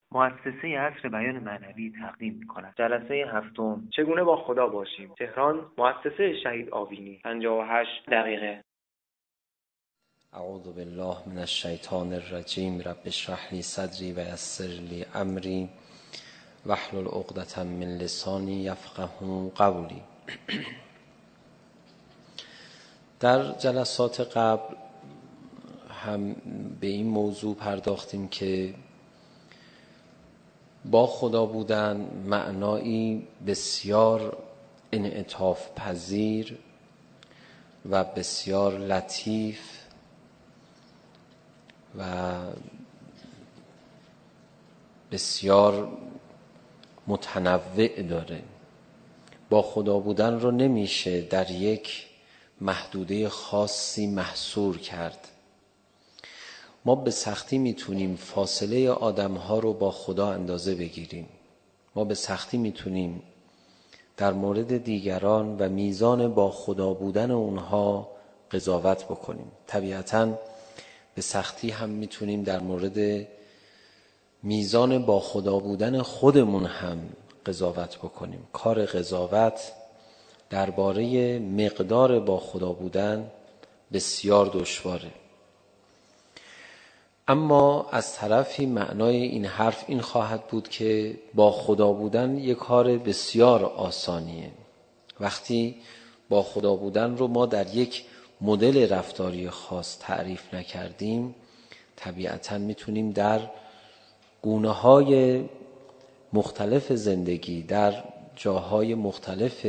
مؤسسه عصر بیان معنوی تقدیم می‌کند. جلسه هفتم، چگونه با خدا باشیم. تهران، مؤسسه شهید آوینی. 58 دقیقه. اعوذ بالله من الشیطان الرجیم. رب اشرح لی صدری و یسر لی امری واحلل عقدة من لسانی یفقهوا قولی. در جلسات قبل هم به این موضوع پرداختیم که با خدا بودن معنایی بسیار انعطاف پذیر و بسیار لطیف و بسیار متنوع داره. با خدا بودن رو نمیشه در یک محدوده خاصی محصور کرد. ما به سختی میتونیم فاصله آدم‌ها رو با خدا اندازه بگیریم. ما به سختی میتونیم در مورد دیگران و میزان با خدا بودن اونها قضاوت بکنیم. طبیعتاً به سختی هم میتونیم در مورد میزان با خدا بودن خودمون هم قضاوت بکنیم. کار قضاوت درباره مقدار با خدا بودن بسیار دشواره. اما از طرفی معنای این حرف این خواهد بود که با خدا بودن یک کار بسیار آسانیه. وقتی با خدا بودن رو ما در یک مدل رفتاری خاص تعریف نکردیم، طبیعتاً میتونیم در گونه‌های مختلف زندگی، در جاهای مختلف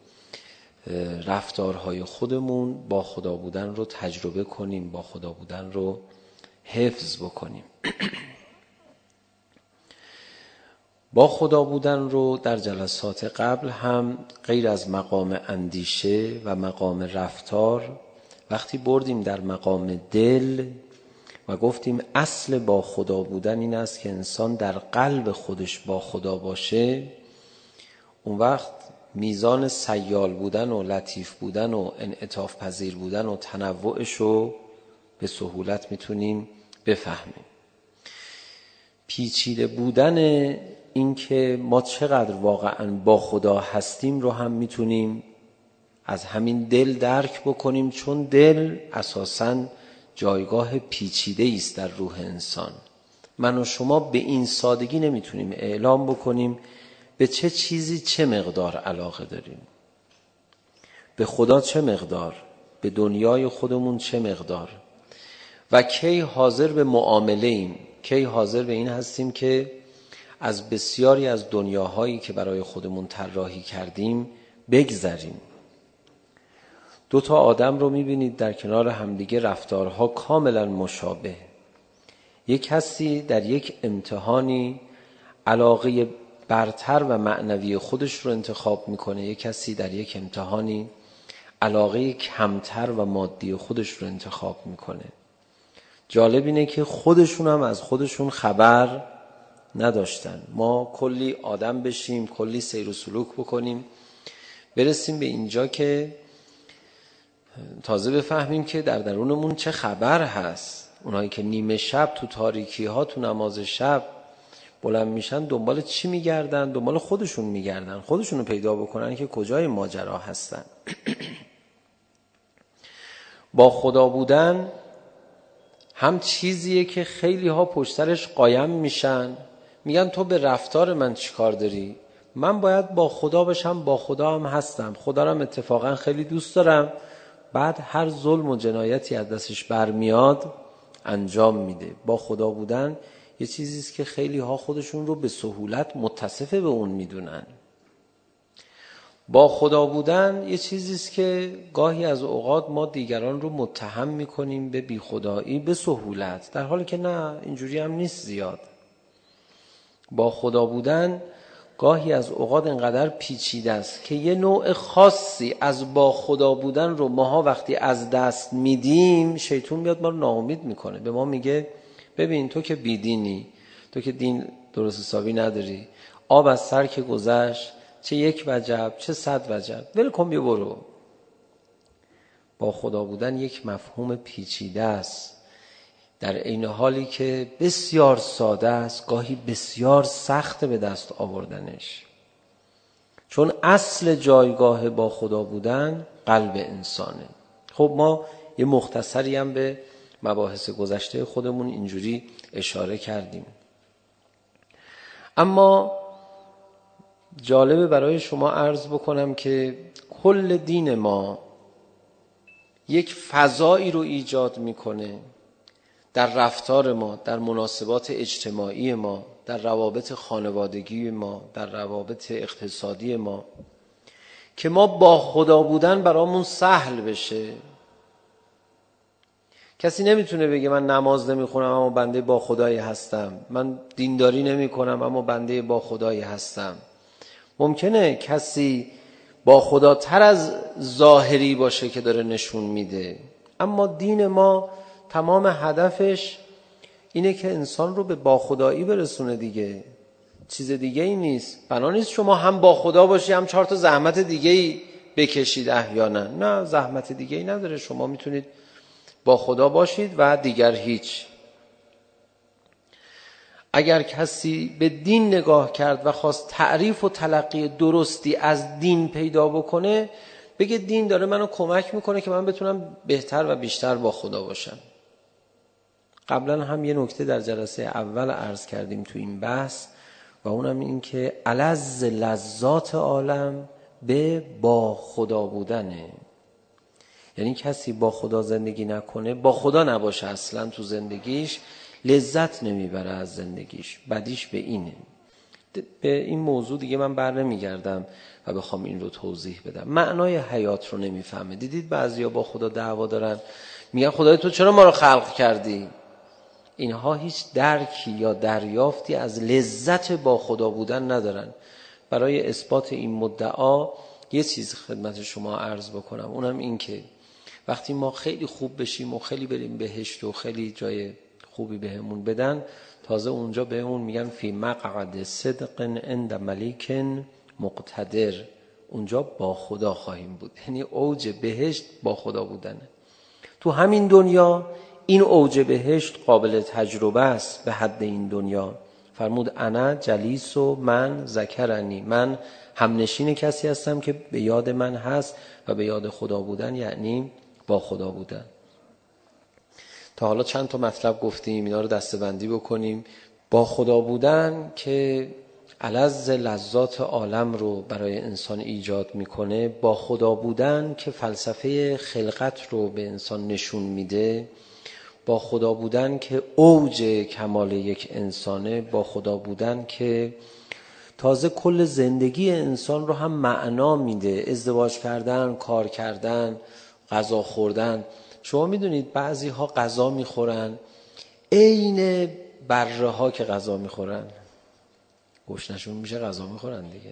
رفتارهای خودمون با خدا بودن رو تجربه کنیم، با خدا بودن رو حفظ بکنیم. با خدا بودن رو در جلسات قبل هم غیر از مقام اندیشه و مقام رفتار وقتی بردیم در مقام دل و گفتیم اصل با خدا بودن این است که انسان در قلب خودش با خدا باشه، اون وقت میزان سیال بودن و لطیف بودن و انعطاف پذیر بودن و تنوعش رو به سهولت میتونیم بفهمیم. پیچیده بودن این که ما چقدر واقعا با خدا هستیم رو هم میتونیم از همین دل درک بکنیم، چون دل اساساً جایگاه پیچیده است در روح انسان. من و شما به این سادگی نمیتونیم اعلام بکنیم به چه چیزی چه مقدار علاقه داریم، به خدا چه مقدار، به دنیای خودمون چه مقدار و کی حاضر به معامله ایم، کی حاضر به این هستیم که از بسیاری از دنیاهایی که برای خودمون طراحی کردیم بگذریم. دو تا آدم رو میبینید در کنار همدیگه رفتارها کاملا مشابه. یک کسی در یک امتحانی علاقه برتر و معنوی خودش رو انتخاب میکنه، یک کسی در یک امتحانی علاقه کمتر و مادی خودش رو انتخاب میکنه. جالب اینه که خودشون هم از خودشون خبر نداشتن. ما کلی آدم بشیم، کلی سیر و سلوک بکنیم، برسیم به اینجا که تازه بفهمیم که در درونمون چه خبر هست. اونایی که نیمه شب تو تاریکی ها تو نماز شب بلند میشن دنبال چی میگردن؟ دنبال خودشون میگردن، خودشونو پیدا بکنن که کجای ماجرا هستن. با خدا بودن هم چیزیه که خیلی ها پشترش قایم میشن، میگن تو به رفتار من چی کار داری؟ من باید با خدا باشم، با خدا هم هستم، خدا رو هم اتفاقا خیلی دوست دارم. بعد هر ظلم و جنایتی از دستش برمیاد انجام میده. با خدا بودن یه چیزیست که خیلی ها خودشون رو به سهولت متصف به اون میدونن. با خدا بودن یه چیزیست که گاهی از اوقات ما دیگران رو متهم میکنیم به بی خدایی به سهولت، در حالی که نه، اینجوری هم نیست زیاد. با خدا بودن گاهی از اوقات انقدر پیچیده است که یه نوع خاصی از با خدا بودن رو ماها وقتی از دست میدیم، شیطان میاد ما رو ناامید میکنه. به ما میگه ببین تو که بیدینی، تو که دین درست حسابی نداری، آب از سر که گذشت، چه یک وجب چه 100 وجب، ول کن بیا برو. با خدا بودن یک مفهوم پیچیده است. در عین حالی که بسیار ساده است، گاهی بسیار سخت به دست آوردنش. چون اصل جایگاه با خدا بودن قلب انسانه. خب ما یه مختصری هم به مباحث گذشته خودمون اینجوری اشاره کردیم. اما جالبه برای شما عرض بکنم که کل دین ما یک فضایی رو ایجاد میکنه در رفتار ما، در مناسبات اجتماعی ما، در روابط خانوادگی ما، در روابط اقتصادی ما، که ما با خدا بودن برامون سهل بشه. کسی نمیتونه بگه من نماز نمیخونم اما بنده با خدایی هستم، من دینداری نمیکنم اما بنده با خدایی هستم. ممکنه کسی با خدا تر از ظاهری باشه که داره نشون میده، اما دین ما تمام هدفش اینه که انسان رو به با خدایی برسونه دیگه، چیز دیگه ای نیست. بنا نیست شما هم با خدا باشی هم 4 تا زحمت دیگه ای بکشید احیانا. نه، زحمت دیگه ای نداره، شما میتونید با خدا باشید و دیگر هیچ. اگر کسی به دین نگاه کرد و خواست تعریف و تلقی درستی از دین پیدا بکنه، بگه دین داره منو کمک میکنه که من بتونم بهتر و بیشتر با خدا باشم. قبلا هم یه نکته در جلسه اول عرض کردیم تو این بحث و اونم این که الذ لذات عالم به با خدا بودنه. یعنی کسی با خدا زندگی نکنه، با خدا نباشه اصلا تو زندگیش، لذت نمیبره از زندگیش. بدیش به اینه. به این موضوع دیگه من بر نمیگردم و بخوام این رو توضیح بدم. معنای حیات رو نمیفهمه. دیدید بعضیا با خدا دعوا دارن، میگن خدای تو چرا ما رو خلق کردی؟ اینها هیچ درکی یا دریافتی از لذت با خدا بودن ندارن. برای اثبات این مدعا یه چیز خدمت شما عرض بکنم، اونم این که وقتی ما خیلی خوب بشیم و خیلی بریم بهشت و خیلی جای خوبی بهمون بدن، تازه اونجا بهمون میگن فی مقعد صدق عند ملیک مقتدر، اونجا با خدا خواهیم بود. یعنی اوج بهشت با خدا بودنه. تو همین دنیا این اوج بهشت قابل تجربه است به حد این دنیا. فرمود انا جلیس و من ذکرنی، من همنشین کسی هستم که به یاد من هست و به یاد خدا بودن یعنی با خدا بودن. تا حالا چند تا مطلب گفتیم، اینا رو دسته‌بندی بکنیم. با خدا بودن که الذ لذات عالم رو برای انسان ایجاد میکنه، با خدا بودن که فلسفه خلقت رو به انسان نشون میده، با خدا بودن که اوج کمال یک انسانه، با خدا بودن که تازه کل زندگی انسان رو هم معنا میده. ازدواج کردن، کار کردن، غذا خوردن. شما میدونید بعضی ها غذا میخورن عین بره ها که غذا میخورن، گشنشون میشه غذا میخورن دیگه،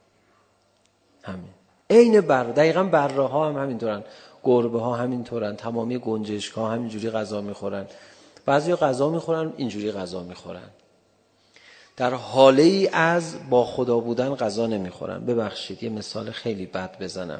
همین عین بره. دقیقاً بره ها هم همینطورن، گربه ها همینطورن، تمامی گنجشک ها همینجوری غذا میخورن. بعضی ها غذا میخورن اینجوری غذا میخورن، در حاله ای از با خدا بودن غذا نمیخورن. ببخشید یه مثال خیلی بد بزنم.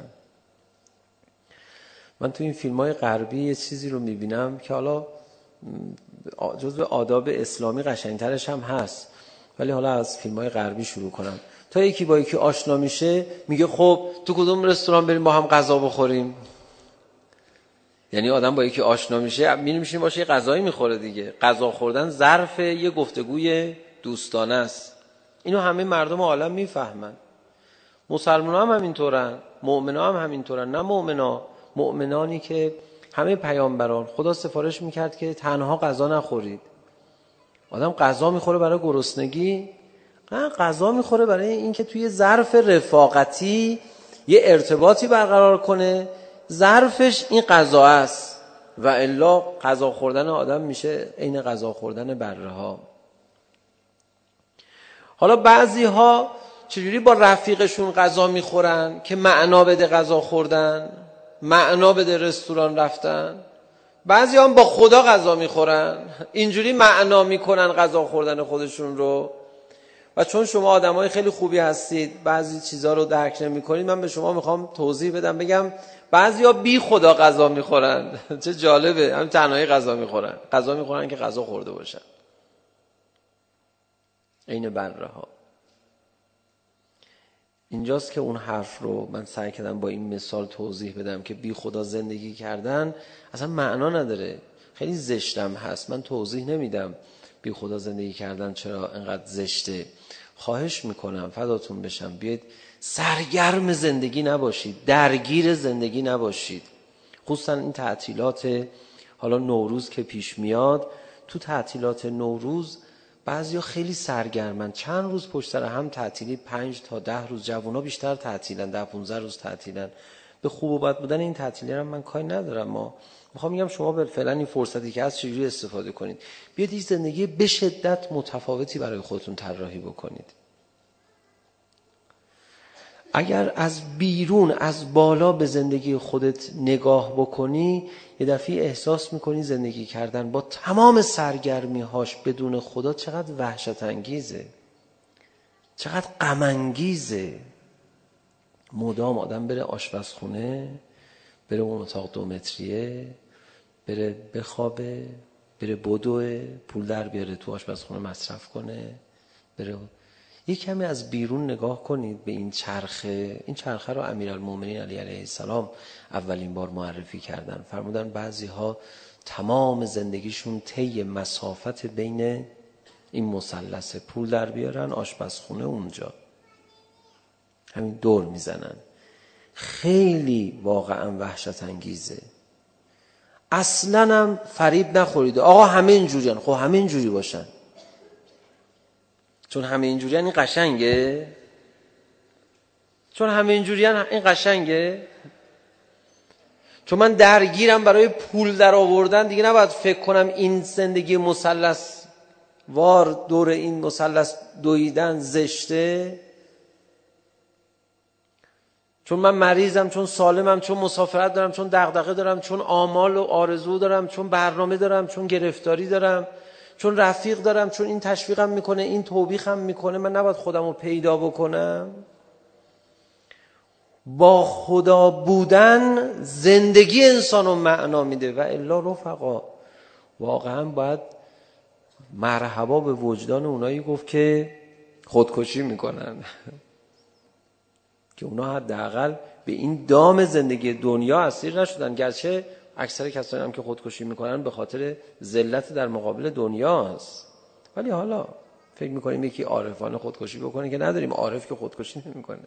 من تو این فیلم های غربی یه چیزی رو میبینم که حالا جزو آداب اسلامی قشنگترش هم هست، ولی حالا از فیلم های غربی شروع کنم. تا یکی با یکی آشنا میشه میگه خب تو کدوم رستوران بریم با هم غذا بخوریم. یعنی آدم با یکی آشنا میشه میشینه باشه یه غذایی میخوره دیگه. غذا خوردن ظرف یه گفتگوی دوستانه است. اینو همه مردم عالم میفهمن. مسلمان‌ها هم همینطورن، مؤمن‌ها هم همینطورن. نه مؤمنانی که همه پیامبران خدا سفارش میکرد که تنها غذا نخورید. آدم غذا میخوره برای گرسنگی؟ نه، غذا میخوره برای اینکه توی ظرف رفاقتی یه ارتباطی برقرار کنه. ظرفش این غذا است و الا غذا خوردن آدم میشه عین غذا خوردن بره ها. حالا بعضی ها چجوری با رفیقشون غذا میخورن که معنا بده غذا خوردن، معنا بده رستوران رفتن. بعضی هم با خدا غذا میخورن، اینجوری معنا میکنن غذا خوردن خودشون رو. و چون شما آدمای خیلی خوبی هستید، بعضی چیزا رو درک نمی‌کنید، من به شما میخوام توضیح بدم، بگم بعضیا بی خدا غذا میخورن. چه جالبه، همین تنهایی غذا میخورن که غذا خورده باشن. عین بره‌ها. اینجاست که اون حرف رو من سعی کردم با این مثال توضیح بدم که بی خدا زندگی کردن اصلا معنا نداره، خیلی زشتم هست. من توضیح نمیدم بی خدا زندگی کردن چرا انقدر زشته. خواهش میکنم فداتون بشم، بیاید سرگرم زندگی نباشید، درگیر زندگی نباشید. خصوصا این تعطیلات حالا نوروز که پیش میاد، تو تعطیلات نوروز بعضیا خیلی سرگرمن، چند روز پشت سر هم تعطیلی، 5 تا 10 روز. جوونا بیشتر تعطیلن، 10-15 روز تعطیلن. به خوب و بد بودن این تعطیلی هم من کاری ندارم. ما میخوام میگم شما به فعلا این فرصتی که هست چجوری استفاده کنید. بیاید این زندگی به شدت متفاوتی برای خودتون طراحی بکنید. اگر از بیرون، از بالا به زندگی خودت نگاه بکنی، یه دفعه احساس میکنی زندگی کردن با تمام سرگرمی‌هاش بدون خدا چقدر وحشت انگیزه، چقدر غم انگیزه. مدام آدم بره آشپزخونه، بره اون اتاق 2 متریه، بره بخوابه، بره بدوه، پول در بیاره تو آشپزخونه مصرف کنه، بره. یک کمی از بیرون نگاه کنید به این چرخه. این چرخه رو امیرالمومنین علی علیه السلام اولین بار معرفی کردن. فرمودن بعضی ها تمام زندگیشون طی مسافت بین این مثلث، پول در بیارن، آشپزخونه، اونجا همین دور میزنن. خیلی واقعا وحشت انگیزه. اصلا هم فریب نخورید آقا همه اینجوریان. خب همه اینجوری باشن، چون همه اینجوریان این قشنگه؟ چون همه اینجوریان این قشنگه؟ چون من درگیرم برای پول در آوردن، دیگه نباید فکر کنم این زندگی مثلث وار دور این مثلث دویدن زشته؟ چون من مریضم، چون سالمم، چون مسافرت دارم، چون دغدغه دارم، چون آمال و آرزو دارم، چون برنامه دارم، چون گرفتاری دارم، چون رفیق دارم، چون این تشویقم میکنه، این توبیخم میکنه، من نباید خودم رو پیدا بکنم؟ با خدا بودن زندگی انسان رو معنا میده. و الا رفقا واقعا باید مرحبا به وجدان اونایی گفت که خودکشی میکنن که اونا حداقل به این دام زندگی دنیا اسیر نشدن. گرچه اکثر کسانی هم که خودکشی میکنن به خاطر ذلت در مقابل دنیاست، ولی حالا فکر میکنیم یکی عارفانه خودکشی بکنه که نداریم عارف که خودکشی نمیکنه.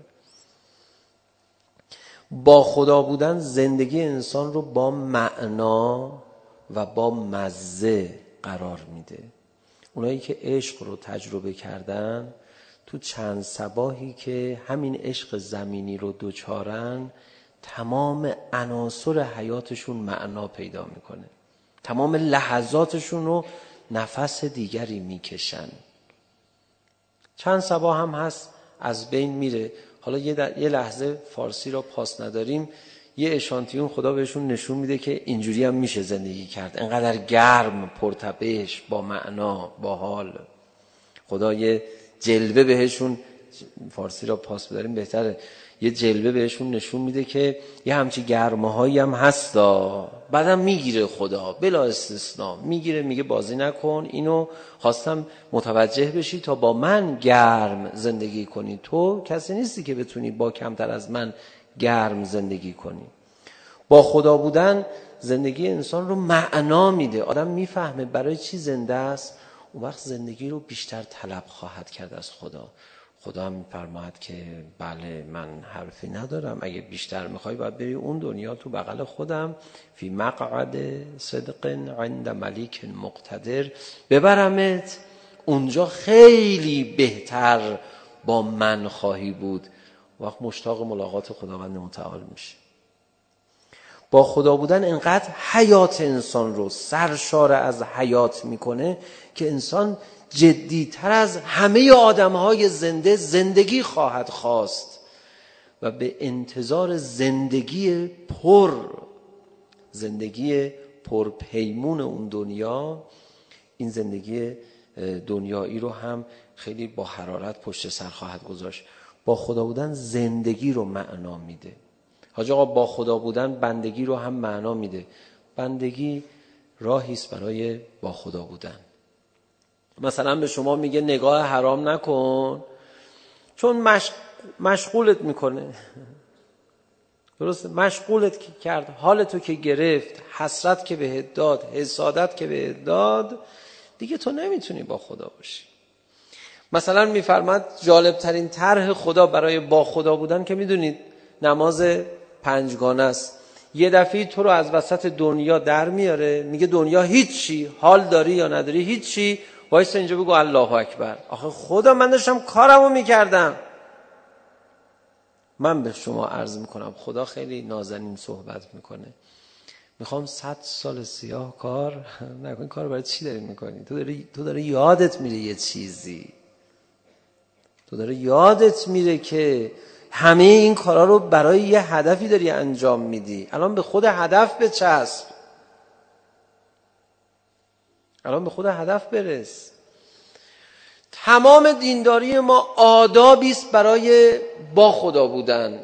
با خدا بودن زندگی انسان رو با معنا و با مزه قرار میده. اونایی که عشق رو تجربه کردن تو چند صباحی که همین عشق زمینی رو دوچارن، تمام عناصر حیاتشون معنا پیدا میکنه، تمام لحظاتشون رو نفس دیگری میکشن. چند صباح هم هست از بین میره. حالا یه لحظه فارسی رو پاس نداریم، یه اشانتیون خدا بهشون نشون میده که اینجوری هم میشه زندگی کرد، انقدر گرم، پرتپش، با معنا، با حال. خدا یه جلوه بهشون، فارسی را پاس بداریم بهتره، یه جلوه بهشون نشون میده که یه همچی گرماهایی هم هستا. بعدم میگیره خدا بلا استثناء، میگیره، میگه بازی نکن، اینو خواستم متوجه بشی تا با من گرم زندگی کنی. تو کسی نیستی که بتونی با کمتر از من گرم زندگی کنی. با خدا بودن زندگی انسان رو معنا میده. آدم میفهمه برای چی زنده است، اون وقت زندگی رو بیشتر طلب خواهد کرد از خدا. خدا هم میفرماید که بله من حرفی ندارم، اگه بیشتر میخوای باید بری اون دنیا تو بغل خودم، فی مقعد صدق عند ملیک مقتدر، ببرمت اونجا، خیلی بهتر با من خواهی بود. وقت مشتاق ملاقات خداوند متعال میشه. با خدا بودن انقدر حیات انسان رو سرشار از حیات میکنه که انسان جدیتر از همه آدمهای زنده زندگی خواهد خواست و به انتظار زندگی پرپیمون اون دنیا، این زندگی دنیایی رو هم خیلی با حرارت پشت سر خواهد گذاشت. با خدا بودن زندگی رو معنا میده. حاج آقا با خدا بودن بندگی رو هم معنا میده. بندگی راهی است برای با خدا بودن. مثلا به شما میگه نگاه حرام نکن چون مشغولت میکنه. درسته؟ مشغولت که کرد، حالتو که گرفت، حسرت که بهت داد، حسادت که بهت داد، دیگه تو نمیتونی با خدا باشی. مثلا میفرماد جالب ترین طرح خدا برای با خدا بودن که میدونید نماز پنجگانه است. یه دفعه تو رو از وسط دنیا در میاره، میگه دنیا هیچی، حال داری یا نداری هیچی، وایسا اینجا بگو الله اکبر. آخه خدا من داشتم کارمو میکردم. من به شما عرض میکنم خدا خیلی نازنین صحبت میکنه. میخوام 100 سال سیاه کار نکن. کار برای چی داری میکنی؟ تو داره یادت میره یه چیزی. تو داره یادت میره که همه این کارا رو برای یه هدفی داری انجام میدی. الان به خود هدف بچسب. الان به خود هدف برس. تمام دینداری ما آدابی است برای با خدا بودن.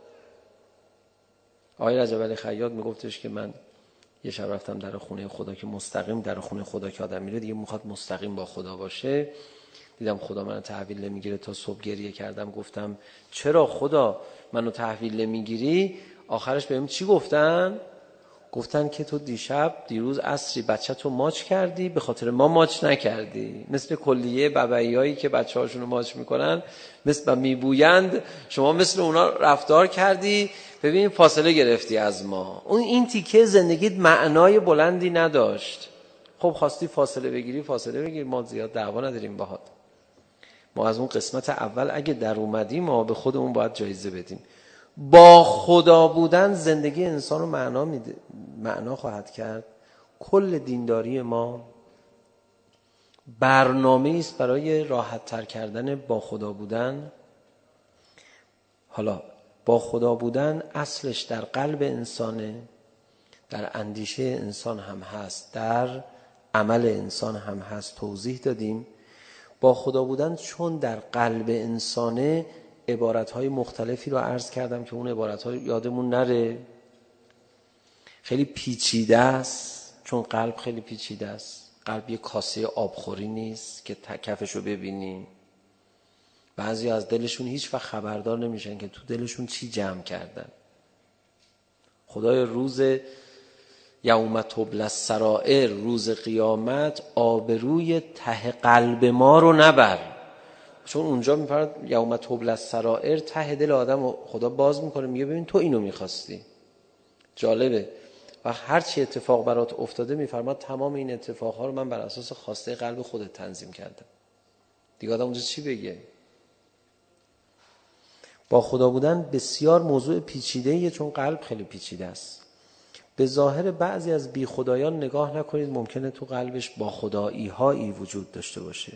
آقای رجب علی خیاط میگفتش که من یه شب رفتم در خونه خدا که مستقیم در خونه خدا که آدم میره دیگه میخواد مستقیم با خدا باشه. دیدم خدا منو تحویل نمیگیره تا صبح گریه کردم. گفتم چرا خدا منو تحویل نمیگیری؟ آخرش بهم چی گفتن که تو دیروز عصری بچه‌تو ماچ کردی، به خاطر ما ماچ نکردی. مثل کلیه ببعیایی که بچه‌هاشونو ماچ میکنن، مثل میبویند، شما مثل اونا رفتار کردی، ببین فاصله گرفتی از ما. این تیکه زندگیت معنای بلندی نداشت. خب خواستی فاصله بگیری، فاصله بگیر، ما زیاد دعوا نداریم باهات. ما از اون قسمت اول اگه در اومدیم ما به خودمون باید جایزه بدیم. با خدا بودن زندگی انسان رو معنا خواهد کرد. کل دینداری ما برنامه‌ای است برای راحت تر کردن با خدا بودن. حالا با خدا بودن اصلش در قلب انسانه، در اندیشه انسان هم هست، در عمل انسان هم هست. توضیح دادیم با خدا بودن چون در قلب انسانه، عبارت‌های مختلفی رو عرض کردم که اون عبارت‌ها یادمون نره. خیلی پیچیده است، چون قلب خیلی پیچیده است. قلب یه کاسه آبخوری نیست که کفشو ببینی. بعضی از دلشون هیچ وقت خبردار نمیشن که تو دلشون چی جمع کردن. خدای روز یوم تبلی السرائر، روز قیامت، آبروی ته قلب ما رو نبر. چون اونجا میفرماد یوم تبلی السرائر، ته دل آدم خدا باز میکنه، میگه ببین تو اینو میخواستی. جالبه و هر چی اتفاق برات افتاده میفرماد تمام این اتفاقها رو من بر اساس خواسته قلب خودت تنظیم کردم. دیگه آدم اونجا چی بگه؟ با خدا بودن بسیار موضوع پیچیده‌ایه، چون قلب خیلی پیچیده است. به ظاهر بعضی از بی خدایان نگاه نکنید، ممکنه تو قلبش با خدایی هایی وجود داشته باشه.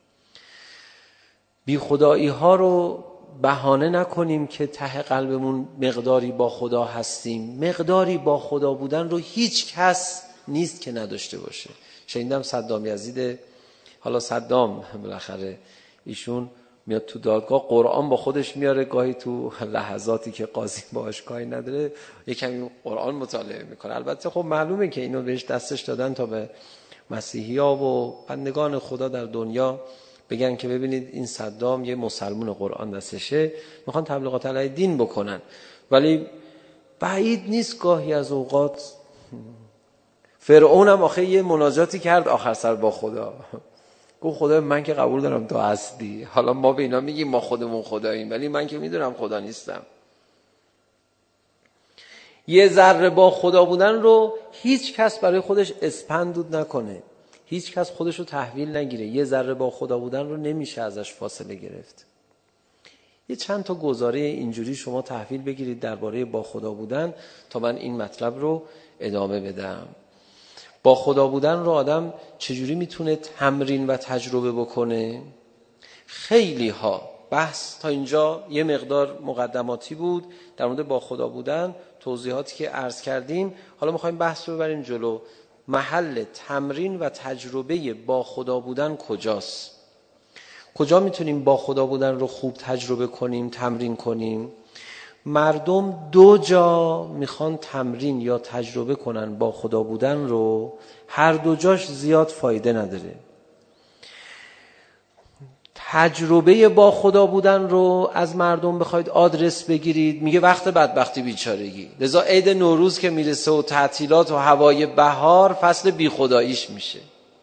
بی خدایی ها رو بهانه نکنیم که ته قلبمون مقداری با خدا هستیم. مقداری با خدا بودن رو هیچ کس نیست که نداشته باشه. شنیدم صدام یزید، حالا صدام بالاخره ایشون میاد تو دادگاه قرآن با خودش میاره، گاهی تو لحظاتی که قاضی باهاش کاری نداره یک کمی قرآن مطالعه میکنه. البته خب معلومه که اینو بهش دستش دادن تا به مسیحی‌ها و بندگان خدا در دنیا بگن که ببینید این صدام یه مسلمان قرآن دستشه، میخوان تبلیغات علیه دین بکنن. ولی بعید نیست گاهی از اوقات فرعون هم آخه یه مناجاتی کرد آخر سر با خدا، گفت خدا من که قبول دارم تو هستی، حالا ما به اینا میگیم ما خودمون خداییم، ولی من که میدونم خدا نیستم. یه ذره با خدا بودن رو هیچ کس برای خودش اسپندود نکنه، هیچ کس خودش رو تحویل نگیره. یه ذره با خدا بودن رو نمیشه ازش فاصله گرفت. یه چند تا گزاره اینجوری شما تحویل بگیرید درباره با خدا بودن تا من این مطلب رو ادامه بدم. با خدا بودن رو آدم چجوری میتونه تمرین و تجربه بکنه؟ خیلی ها بحث تا اینجا یه مقدار مقدماتی بود در مورد با خدا بودن، توضیحاتی که عرض کردیم. حالا میخوایم بحث رو ببریم جلو. محل تمرین و تجربه با خدا بودن کجاست؟ کجا میتونیم با خدا بودن رو خوب تجربه کنیم، تمرین کنیم؟ مردم دو جا میخوان تمرین یا تجربه کنن با خدا بودن رو، هر دو جاش زیاد فایده نداره. تجربه با خدا بودن رو از مردم بخواید آدرس بگیرید، میگه وقت بدبختی بیچارگی. لذا عید نوروز که میرسه و تعطیلات و هوای بهار، فصل بی خداییش میشه.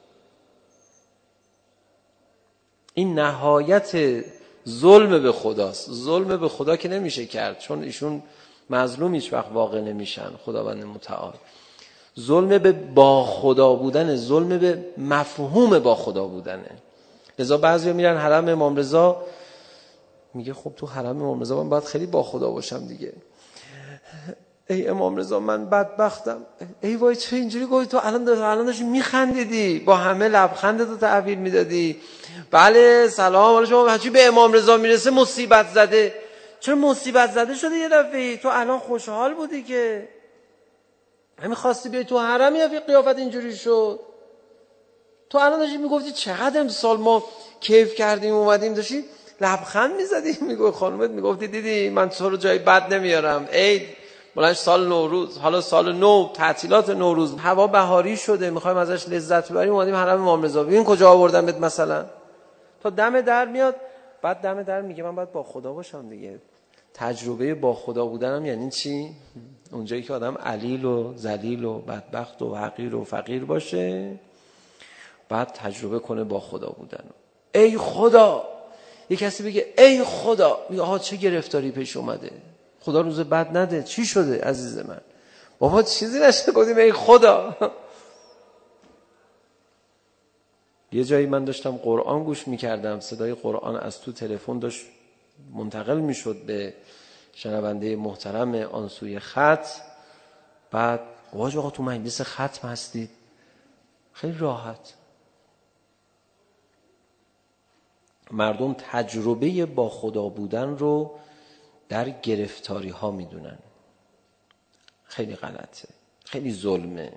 این نهایت ظلم به خداست. ظلم به خدا که نمیشه کرد، چون ایشون مظلوم هیچ وقت واقع نمیشن، خداوند متعال. ظلم به با خدا بودن، ظلم به مفهوم با خدا بودنه. لذا بعضیا میرن حرم امام رضا، میگه خب تو حرم امام رضا من باید خیلی با خدا باشم دیگه. ای امام رضا من بدبختم. ای وای چه اینجوری گفتی؟ تو الان داشتی میخندیدی، با همه لبخندتو تحویل میدادی. بله سلام علیکم شما. هرچی به امام رضا میرسه مصیبت زده. چرا مصیبت زده شده یه دفعه؟ تو الان خوشحال بودی که همین خواستی بیای تو حرم، یه قیافت اینجوری شد. تو الان داشتی میگفتی چقدر امسال ما کیف کردیم اومدیم، داشتی لبخند میزدی، میگفت خانومت میگفتی دیدی من تو رو جای بد نمیارم. عید بلند سال نوروز، حالا سال نو، تعطیلات نوروز، هوا بهاری شده، میخوایم ازش لذت ببریم، اومدیم حرم امام رضا. ببین کجا آوردمت مثلا. تا دم در میاد، بعد دم در میگه من باید با خدا باشم دیگه. تجربه با خدا بودنم یعنی چی؟ اونجایی که آدم علیل و ذلیل و بدبخت و حقیر و فقیر باشه، بعد تجربه کنه با خدا بودن. ای خدا، یه کسی بگه ای خدا، میگه آها چه گرفتاری پیش اومده، خدا روز بد نده. چی شده عزیز من؟ بابا چیزی نشده، گفتیم ای خدا. یه جایی من داشتم قرآن گوش میکردم، صدای قرآن از تو تلفن داشت منتقل میشد به شنونده محترم آن سوی خط. بعد واج آقا تو مجلس ختم هستید؟ خیلی راحت. مردم تجربه با خدا بودن رو در گرفتاری ها میدونن. خیلی غلطه، خیلی ظلمه.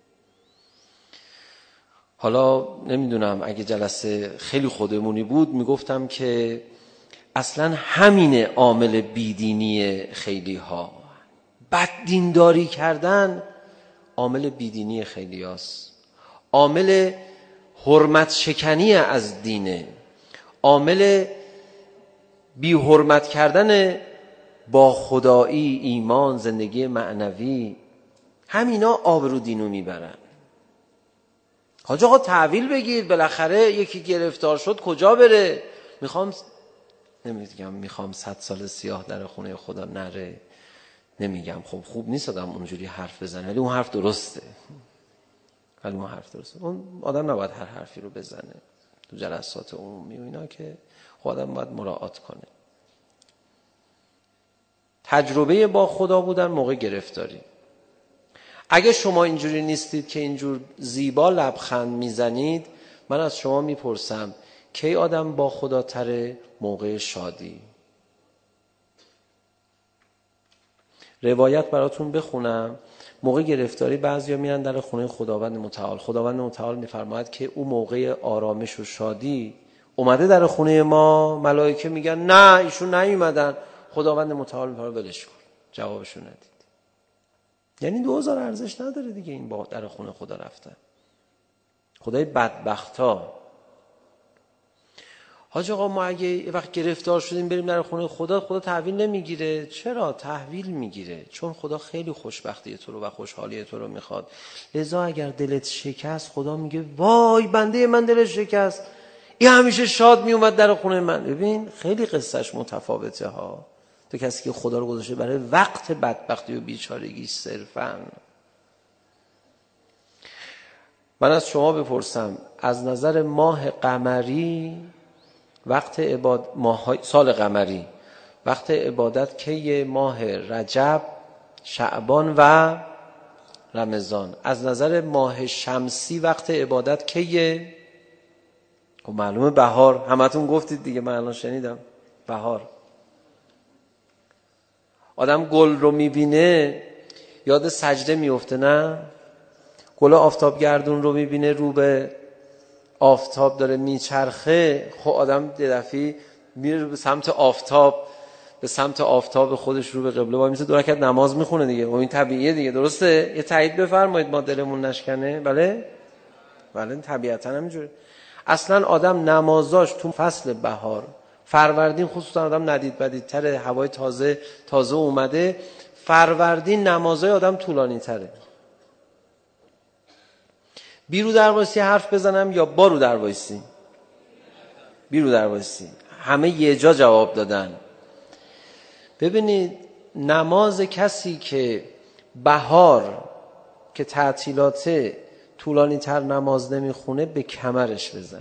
حالا نمیدونم، اگه جلسه خیلی خودمونی بود میگفتم که اصلا همینه عامل بیدینی خیلی ها. بددینداری کردن عامل بیدینی خیلی هاست. عامل حرمت شکنی از دینه. عامل بی حرمت کردن با خدایی، ایمان، زندگی معنوی. همینا آبرو دینو میبرن. حاج آقا تحویل بگیر، بالاخره یکی گرفتار شد کجا بره؟ میخوام 100 سال سیاه در خونه خدا نره. نمیگم خب خوب نیست آدم اونجوری حرف بزنه، ولی اون حرف درسته. اون آدم نباید هر حرفی رو بزنه تو جلسات عمومی و اینا، که خب آدم باید مراعات کنه. تجربه با خدا بودن موقع گرفتاری. اگه شما اینجوری نیستید که اینجور زیبا لبخند میزنید، من از شما میپرسم کی آدم با خدا تره؟ موقع شادی. روایت براتون بخونم. موقع گرفتاری بعضیا میرن در خونه خداوند متعال. خداوند متعال میفرماید که او موقع آرامش و شادی اومده در خونه ما، ملائکه میگن نه ایشون نیومدن. خداوند متعال میفرماید ولش کن، جوابشون ندید. یعنی 2000 ارزش نداره دیگه این با در خونه خدا رفتن. خدای بدبختا. حاج آقا ما اگه یه وقت گرفتار شدیم بریم در خونه خدا، خدا تحویل نمیگیره. چرا؟ تحویل میگیره، چون خدا خیلی خوشبختی تو رو و خوشحالی تو رو میخواد. لذا اگر دلت شکست، خدا میگه وای بنده من دلش شکست، این همیشه شاد میومد در خونه من. ببین خیلی قصهش متفاوته ها. تو کسی که خدا رو گذاشته برای وقت بدبختی و بیچارگی صرفاً. من از شما بپرسم، از نظر ماه قمری وقت سال قمری وقت عبادت کیه؟ ماه رجب، شعبان و رمضان. از نظر ماه شمسی وقت عبادت کیه؟ خب معلومه بهار. همتون گفتید دیگه، من الان شنیدم بهار. آدم گل رو میبینه یاد سجده میفته، نه؟ گل آفتابگردون رو میبینه رو به آفتاب داره میچرخه، خب آدم یه دفعه میره به سمت آفتاب، به سمت آفتاب خودش رو به قبله وای میسه، 2 رکعت نماز میخونه دیگه. و این طبیعیه دیگه، درسته؟ یه تایید بفرمایید ما دلمون نشکنه. بله طبیعتا همینجوره. اصلا آدم نمازاش تو فصل بهار، فروردین خصوصا آدم ندید بدیدتره، هوای تازه اومده، فروردین نمازای آدم طولانی تره. بیرو در وایسی حرف بزنم یا بارو در وایسی؟ بیرو در وایسی. همه یه جا جواب دادن. ببینید نماز کسی که بهار که تعطیلات طولانی تر نماز نمیخونه به کمرش بزنه.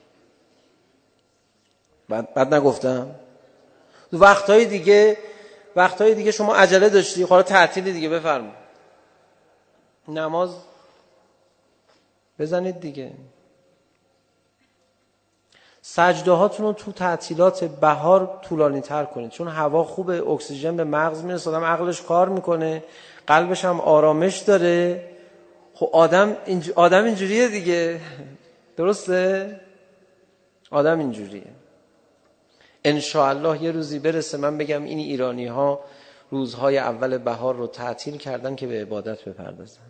بعد نگفتم؟ وقتهای دیگه شما عجله داشتی، حالا تعطیلی دیگه، بفرمایید نماز بزنید دیگه. سجده هاتون رو تو تعطیلات بهار طولانی تر کنید، چون هوا خوبه، اکسیژن به مغز میرسه، آدم عقلش کار میکنه، قلبش هم آرامش داره. خب آدم اینجوریه دیگه، درسته؟ آدم اینجوریه. انشاءالله یه روزی برسه من بگم این ایرانی ها روزهای اول بهار رو تعطیل کردن که به عبادت بپردازن.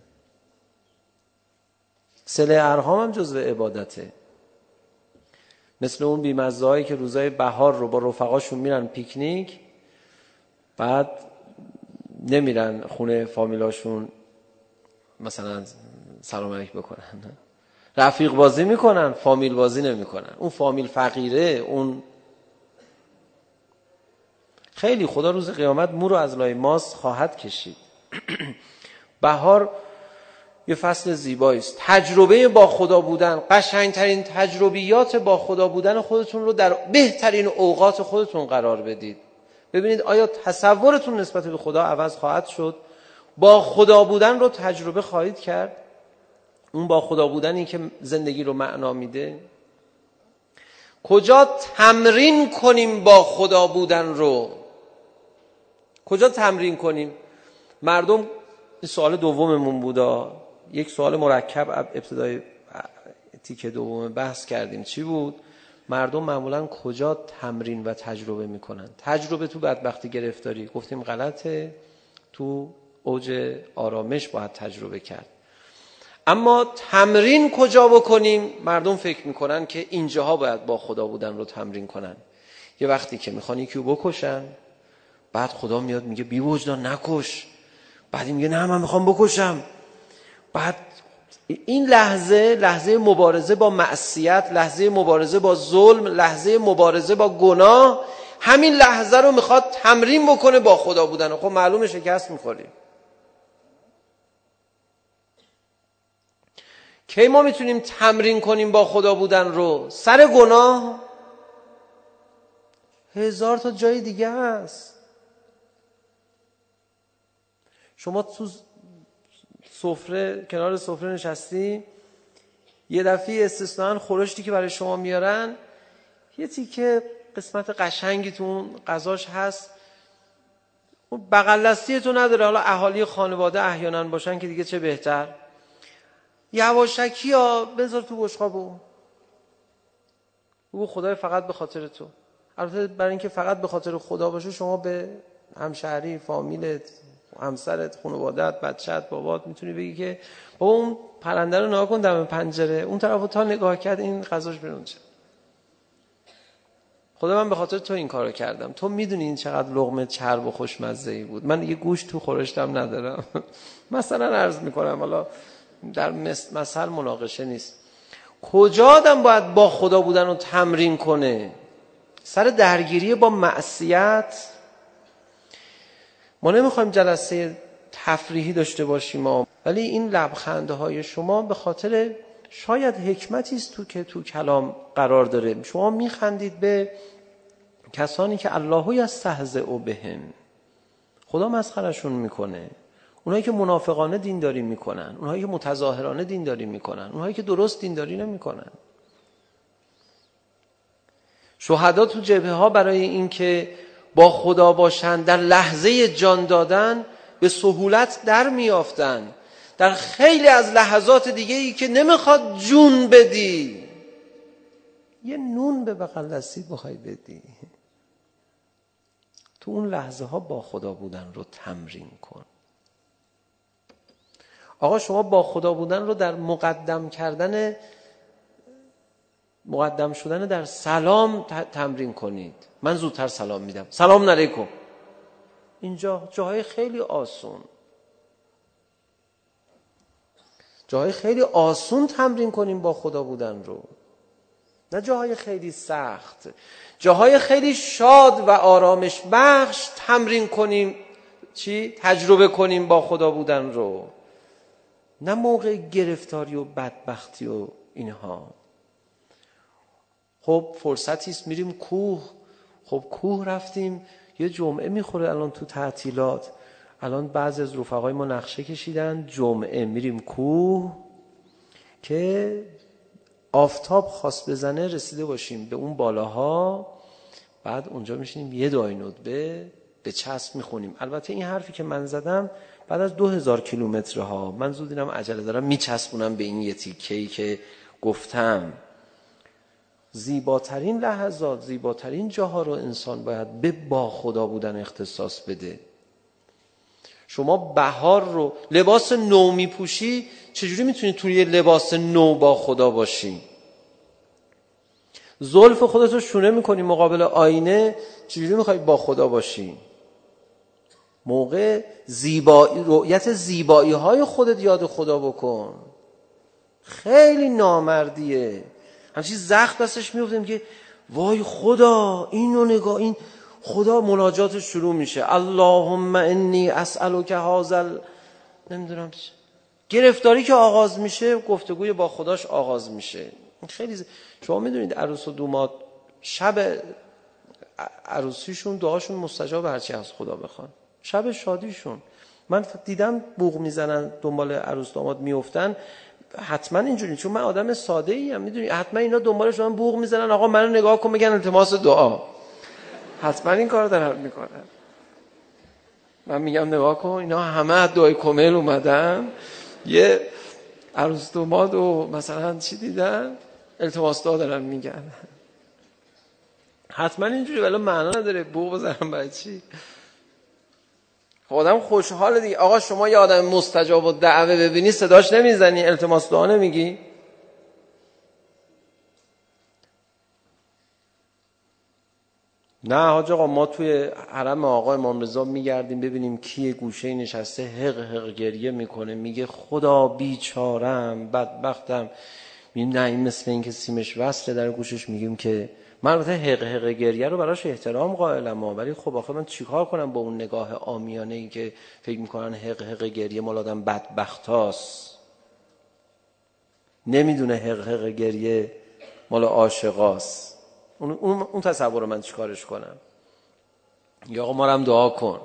صله ارحام هم جزو عبادته. مثل اون بیمزه‌هایی که روزهای بهار رو با رفقاشون میرن پیکنیک، بعد نمیرن خونه فامیلاشون مثلا سلام علیک بکنن، رفیق بازی میکنن، فامیل بازی نمیکنن. اون فامیل فقیره، اون خیلی خدا روز قیامت مو رو از لای ماست خواهد کشید. بهار یه فصل زیبایی است. تجربه با خدا بودن، قشنگترین تجربیات با خدا بودن خودتون رو در بهترین اوقات خودتون قرار بدید. ببینید آیا تصورتون نسبت به خدا عوض خواهد شد؟ با خدا بودن رو تجربه خواهید کرد. اون با خدا بودنی که زندگی رو معنا میده. کجا تمرین کنیم با خدا بودن رو؟ کجا تمرین کنیم؟ مردم، این سوال دوممون بودا، یک سوال مرکب ابتدای تیکه دوم بحث کردیم. چی بود؟ مردم معمولا کجا تمرین و تجربه میکنن؟ تجربه تو بدبختی گرفتاری، گفتیم غلطه، تو اوج آرامش باید تجربه کرد. اما تمرین کجا بکنیم؟ مردم فکر میکنن که اینجاها باید با خدا بودن رو تمرین کنن. یه وقتی که میخوان یکی رو بکشن، بعد خدا میاد میگه بی وجدان نکش، بعد میگه نه من میخوام بکشم. بعد این لحظه مبارزه با معصیت، لحظه مبارزه با ظلم، لحظه مبارزه با گناه، همین لحظه رو میخواد تمرین بکنه با خدا بودن. خب معلومه شکست میخوریم. کی ما میتونیم تمرین کنیم با خدا بودن رو؟ سر گناه؟ 1000 تا جای دیگه هست. شما تو سفره، کنار سفره نشستی، یه دفعه استثناً خورشتی که برای شما میارن، یه تیکه قسمت قشنگی تو اون غذاش هست، اون بغل دستی تو نداره. حالا اهالی خانواده احیانا باشن که دیگه چه بهتر، یواشکی ها بذار تو بشقابو، بگو خدای فقط به خاطر تو. البته برای اینکه فقط به خاطر خدا باشه، شما به همشهری، فامیلت، همسرت، خانواده‌ات، بچه‌ت، بابات میتونی بگی که بابا اون پرنده رو نگاه کن دم پنجره، اون طرفو تا نگاه کرد این غذاش بیرون شد. خدا من به خاطر تو این کارو کردم. تو میدونی این چقدر لقمه چرب و خوشمزه‌ای بود. من دیگه گوشت تو خورشتم ندارم. مثلا عرض میکنم، حالا در مثل مناقشه نیست. کجا آدم باید با خدا بودن رو تمرین کنه؟ سر درگیری با معصیت. ما نمیخوایم جلسه تفریحی داشته باشیم، ولی این لبخندهای شما به خاطر شاید حکمتی است که تو کلام قرار داره. شما میخندید به کسانی که الله یستهزئ بهم، خدا مسخرشون میکنه. اونایی که منافقانه دینداری میکنن، اونایی که متظاهرانه دینداری میکنن، اونایی که درست دینداری نمیکنن. شهدا تو جبهه ها برای این که با خدا باشن، در لحظه جان دادن به سهولت در میافتن. در خیلی از لحظات دیگه ای که نمیخواد جون بدی، یه نون به بغل دستیت بخوای بدی، تو اون لحظه ها با خدا بودن رو تمرین کن. آقا شما با خدا بودن رو در مقدم شدن در سلام تمرین کنید. من زودتر سلام میدم، سلام علیکم. اینجا جاهای خیلی آسون، جاهای خیلی آسون تمرین کنیم با خدا بودن رو، نه جاهای خیلی سخت. جاهای خیلی شاد و آرامش بخش تمرین کنیم، تجربه کنیم با خدا بودن رو، نه موقع گرفتاری و بدبختی و اینها. خب فرصتی است میریم کوه، خب کوه رفتیم، یه جمعه میخوره الان تو تعطیلات، الان بعضی از رفقای ما نقشه کشیدن جمعه میریم کوه که آفتاب خواست بزنه رسیده باشیم به اون بالاها، بعد اونجا میشینیم یه دعای ندبه به چسب میخونیم. البته این حرفی که من زدم بعد از 2000 کیلومتر ها، من زود اینم عجله دارم میچسبونم به این یه تیکه‌ای که گفتم. زیباترین لحظات، زیباترین جاها رو انسان باید به با خدا بودن اختصاص بده. شما بهار رو لباس نو میپوشی، چجوری میتونی توی یه لباس نو با خدا باشی؟ زلف خودت رو شونه میکنی مقابل آینه، چجوری میخوای با خدا باشی؟ موقع رؤیت زیبایی های خودت یاد خدا بکن. خیلی نامردیه همچین زخم دستش میفتیم که وای خدا اینو نگاه، این خدا مناجاتش شروع میشه، اللهم انی اسألک هذا، نمیدونم گرفتاری که آغاز میشه گفتگوی با خداش آغاز میشه. خیلی شما میدونید عروس و دوماد شب عروسیشون دعاشون مستجاب هرچی از خدا بخوان، شب شادیشون من دیدم بوق میزنن دنبال عروس داماد میافتن، حتما اینجوری، چون من آدم ساده ای ام میدونی، حتما اینا دنبالش من بوق میزنن آقا منو نگاه کن بگن التماس دعا، حتما این کارو دارن میکنن. من میگم نگاه کن اینا همه دعای کمیل اومدن، یه عروس داماد و مثلا چی دیدن التماس دعا دارن میگن، حتما اینجوری، ولی معنا نداره بوق بزنن برای چی؟ آدم خوشحاله دیگه. آقا شما یه آدم مستجاب و دعوه ببینی صداش نمیزنی، التماس دعا نمیگی؟ نه حاج آقا ما توی حرم آقا امام رضا میگردیم ببینیم کی گوشه نشسته حق حق گریه میکنه میگه خدا بیچارم بدبختم، میگیم نه این مثل این که سیمش وصله در گوشش، میگیم که من البته حق حق گریه رو براش احترام قائلم، ولی خب آخه من چیکار کنم با اون نگاه عامیانه ای که فکر میکنن حق حق گریه مال آدم بدبختاست، نمیدونه حق حق گریه مال عاشقاست. اون تصور رو من چیکارش کنم؟ یا آقا ما رو هم دعا کن.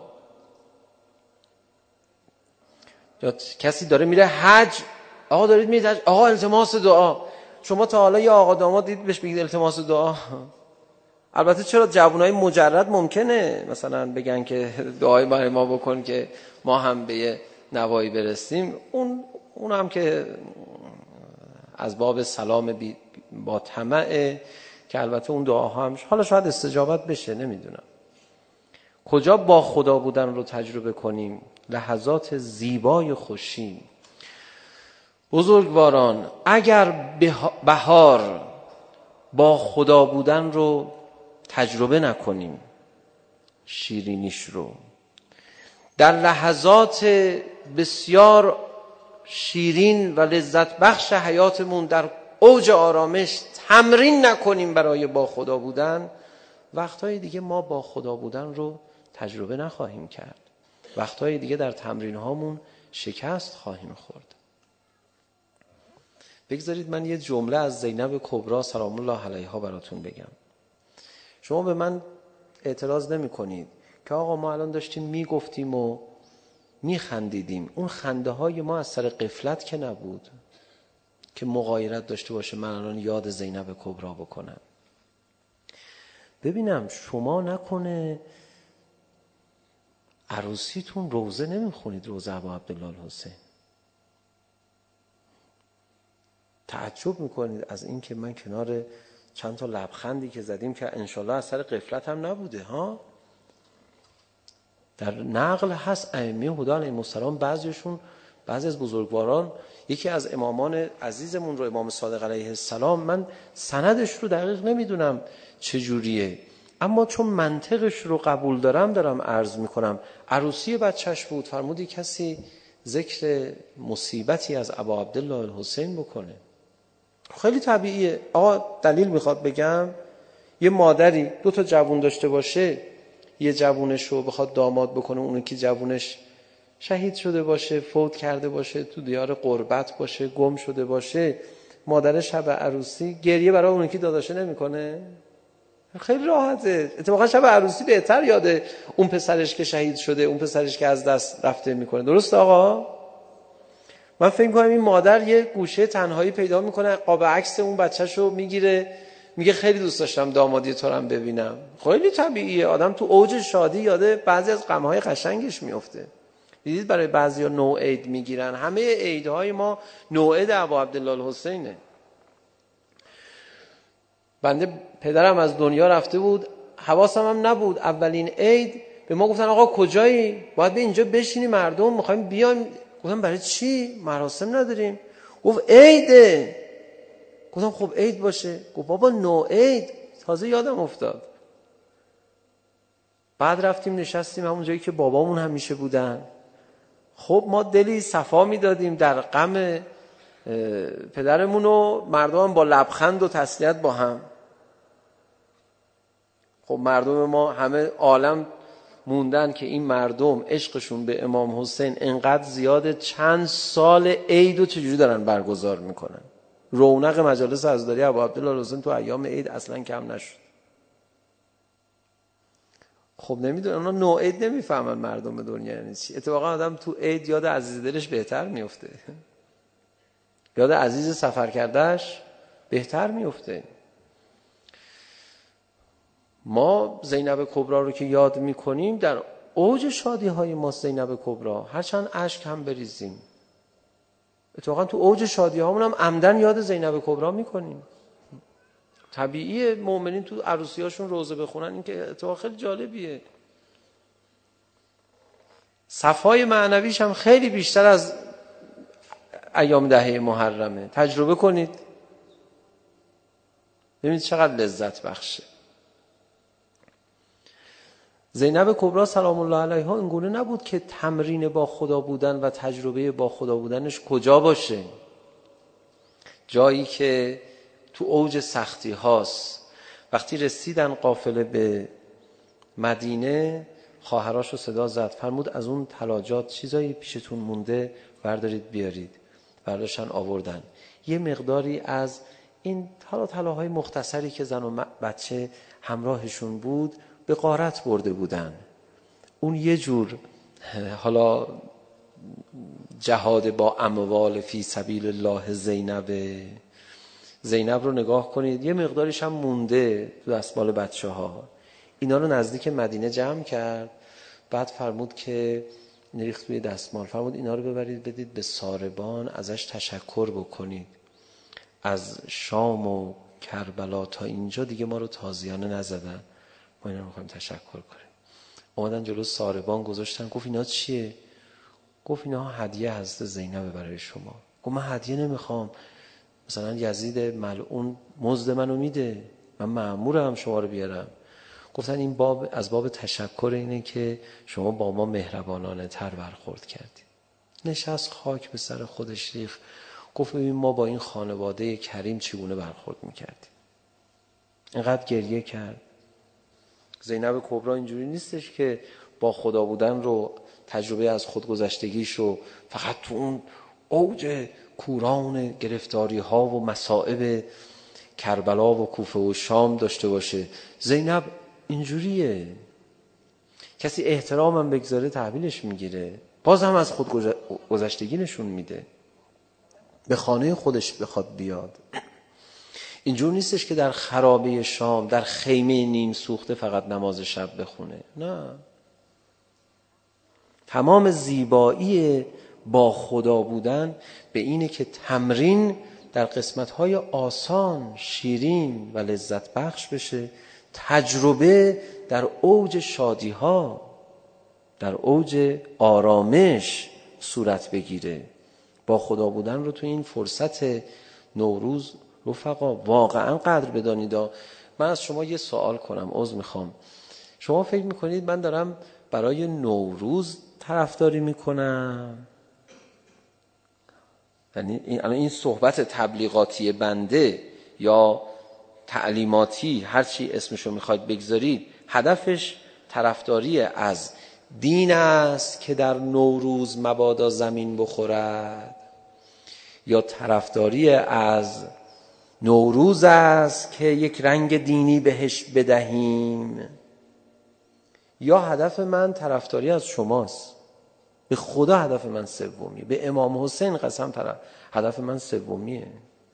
یا کسی داره میره حج، آقا دارید میرید حج، آقا التماس دعا. شما تا حالا یا آقا داماد دید بهش بگید التماس دعا؟ البته چرا جوانای مجرد ممکنه مثلا بگن که دعای برای ما بکن که ما هم به یه نوایی برسیم، اون هم که از باب سلام با طمع، که البته اون دعاها هم حالا شاید استجابت بشه، نمیدونم. کجا با خدا بودن رو تجربه کنیم؟ لحظات زیبای خوشی. بزرگواران اگر بهار با خدا بودن رو تجربه نکنیم، شیرینیش رو در لحظات بسیار شیرین و لذت بخش حیاتمون در اوج آرامش تمرین نکنیم برای با خدا بودن، وقتهای دیگه ما با خدا بودن رو تجربه نخواهیم کرد، وقتهای دیگه در تمرین هامون شکست خواهیم خورد. بگذارید من یه جمله از زینب کبری سلام الله علیها براتون بگم. شما به من اعتراض نمی کنید که آقا ما الان داشتیم میگفتیم و میخندیدیم، اون خنده های ما از سر غفلت که نبود که مغایرت داشته باشه من الان یاد زینب کبری بکنم. ببینم شما نکنه عروسیتون روزه نمیخونید، روزه ابا عبدالله الحسین؟ تعجب میکنید از این که من کنار چند تا لبخندی که زدیم که انشالله از سر غفلت هم نبوده ها. در نقل هست ائمه هدی علیهم السلام بعضی از بزرگواران، یکی از امامان عزیزمون رو امام صادق علیه السلام، من سندش رو دقیق نمیدونم چجوریه اما چون منطقش رو قبول دارم عرض میکنم. عروسی بچهش بود، فرمودی کسی ذکر مصیبتی از ابا عبدالله الحسین بکنه. خیلی طبیعیه. آقا دلیل میخواد بگم، یه مادری 2 تا جوون داشته باشه، یه جوونش رو بخواد داماد بکنه، اون که جوونش شهید شده باشه، فوت کرده باشه، تو دیار غربت باشه، گم شده باشه، مادر شب عروسی گریه برای اون که داداشه نمیکنه؟ خیلی راحته. اتفاقا شب عروسی بهتر یاده اون پسرش که شهید شده، اون پسرش که از دست رفته میکنه. درست آقا؟ من فکر می‌کنم این مادر یه گوشه تنهایی پیدا میکنه، قاب عکس اون بچه‌شو میگیره، میگه خیلی دوست داشتم دامادی تو رو هم ببینم. خیلی طبیعیه. آدم تو اوج شادی یاده بعضی از غم‌های قشنگش میفته. دیدید برای بعضیا نوع عید میگیرن. همه عیدهای ما نوع عید ابا عبدالله الحسینه. بنده پدرم از دنیا رفته بود، حواسم هم نبود. اولین عید به ما گفتن آقا کجایی؟ باید به اینجا بشینی، مردم میخوایم بیایم. گفتم برای چی؟ مراسم نداریم. گفت عیده. گفتم خب عید باشه. گفت بابا نوع عید. تازه یادم افتاد. بعد رفتیم نشستیم همون جایی که بابامون همیشه بودن. خب ما دلی صفا میدادیم در غم پدرمون و مردم با لبخند و تسلیت با هم. خب مردم ما همه عالم موندن که این مردم عشقشون به امام حسین انقدر زیاده، چند سال عید رو چجوری دارن برگزار میکنن. رونق مجالس عزاداری ابا عبدالله الحسین تو ایام عید اصلا کم نشد. خب نمیدونم، اونا نوع عید نمیفهمن مردم دنیا یعنی چی. اتفاقا آدم تو عید یاد عزیز دلش بهتر میفته، یاد عزیز سفر کردهش بهتر میفته. ما زینب کبرا رو که یاد میکنیم در اوج شادی های ما زینب کبرا، هرچند اشک هم بریزیم، اتفاقا تو اوج شادی هامون هم عمدن یاد زینب کبرا میکنیم. طبیعیه مؤمنین تو عروسی هاشون روزه بخونن، این که اتفاق خیلی جالبیه. صفای معنویش هم خیلی بیشتر از ایام دهه محرمه. تجربه کنید ببینید چقدر لذت بخشه. زینب کبرا سلام الله علیها اینگونه نبود که تمرین با خدا بودن و تجربه با خدا بودنش کجا باشه؟ جایی که تو اوج سختی هاست. وقتی رسیدن قافله به مدینه، خواهراشو صدا زد، فرمود از اون تلاجات چیزایی پیشتون مونده بردارید بیارید. برداشتن آوردن. یه مقداری از این طلاهای مختصری که زن و بچه همراهشون بود به غارت برده بودن. اون یه جور حالا جهاد با اموال فی سبیل الله زینب رو نگاه کنید، یه مقداریش هم مونده تو دستمال بچه ها. اینا رو نزدیک مدینه جمع کرد. بعد فرمود که نریخت توی دستمال، فرمود اینا رو ببرید بدید به ساربان، ازش تشکر بکنید. از شام و کربلا تا اینجا دیگه ما رو تازیانه نزدن، ما اینا رو میخوایم تشکر کنیم. اومدن جلو ساربان گذاشتن. گفت اینا چیه؟ گفت اینا هدیه حضرت زینب برای شما. گفت من هدیه نمیخوام، مثلا یزید ملعون مزد منو میده، من مأمورم شما رو بیارم. گفتن این باب از باب تشکر اینه که شما با ما مهربانانه تر برخورد کردید. نشست خاک به سر خودش ریخت. گفت ببین ما با این خانواده کریم چگونه برخورد میکردیم. اینقدر گریه کرد. زینب کبرا اینجوری نیستش که با خدا بودن رو، تجربه از خودگذشتگیش رو فقط تو اون اوج کوران گرفتاری ها و مصائب کربلا و کوفه و شام داشته باشه. زینب اینجوریه. کسی احترام هم بگذاره تحویلش میگیره، باز هم از خودگذشتگی نشون میده، به خانه خودش بخواد بیاد. اینجور نیستش که در خرابه شام در خیمه نیم سوخته فقط نماز شب بخونه. نه، تمام زیبایی با خدا بودن به اینه که تمرین در قسمت‌های آسان، شیرین و لذت بخش بشه. تجربه در اوج شادی‌ها، در اوج آرامش صورت بگیره. با خدا بودن رو تو این فرصت نوروز رفقا واقعا قدر بدانید. من از شما یه سوال کنم، عذر میخوام. شما فکر میکنید من دارم برای نوروز طرفداری میکنم؟ یعنی این صحبت تبلیغاتی بنده یا تعلیماتی، هر چی اسمشو میخواید بگذارید، هدفش طرفداری از دین است که در نوروز مبادا زمین بخورد، یا طرفداری از نوروز است که یک رنگ دینی بهش بدهیم، یا هدف من طرفداری از شماست؟ به خدا هدف من سومیه، به امام حسین قسم هدف من سومیه.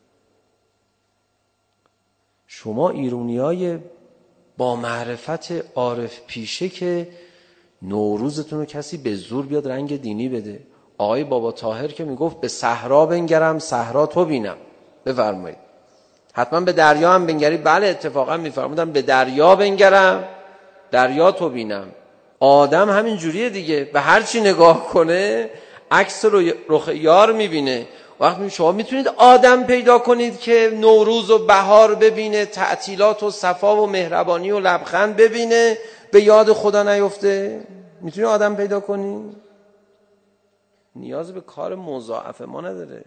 شما ایرونیای با معرفت عارف پیشه که نوروزتون رو کسی به زور بیاد رنگ دینی بده. آقای بابا طاهر که میگفت به صحرا بنگرم صحرا تو بینم، بفرمایید. حتما به دریا هم بنگری؟ بله اتفاقا میفرمودن به دریا بنگرم دریا تو بینم. آدم همین جوریه دیگه، به هر چی نگاه کنه عکس رخ یار میبینه. وقتی شما میتونید آدم پیدا کنید که نوروز و بهار ببینه، تعطیلات و صفا و مهربانی و لبخند ببینه، به یاد خدا نیفته؟ میتونید آدم پیدا کنید؟ نیاز به کار مضاعف ما نداره.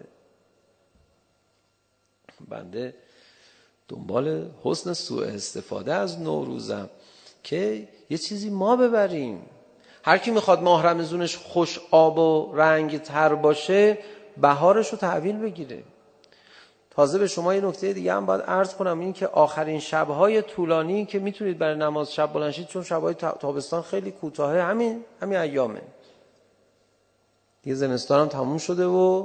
بنده دنبال حسن سوء استفاده از نوروزم که یه چیزی ما ببریم. هر کی میخواد ماه رمضونش خوش آب و رنگ تر باشه، بهارش رو تحویل بگیره. تازه به شما یه نکته دیگه هم باید عرض کنم، این که آخرین شبهای طولانی که میتونید برای نماز شب بلند شید، چون شبهای تابستان خیلی کوتاهه، همین ایامه دیگه. زمستان هم تموم شده و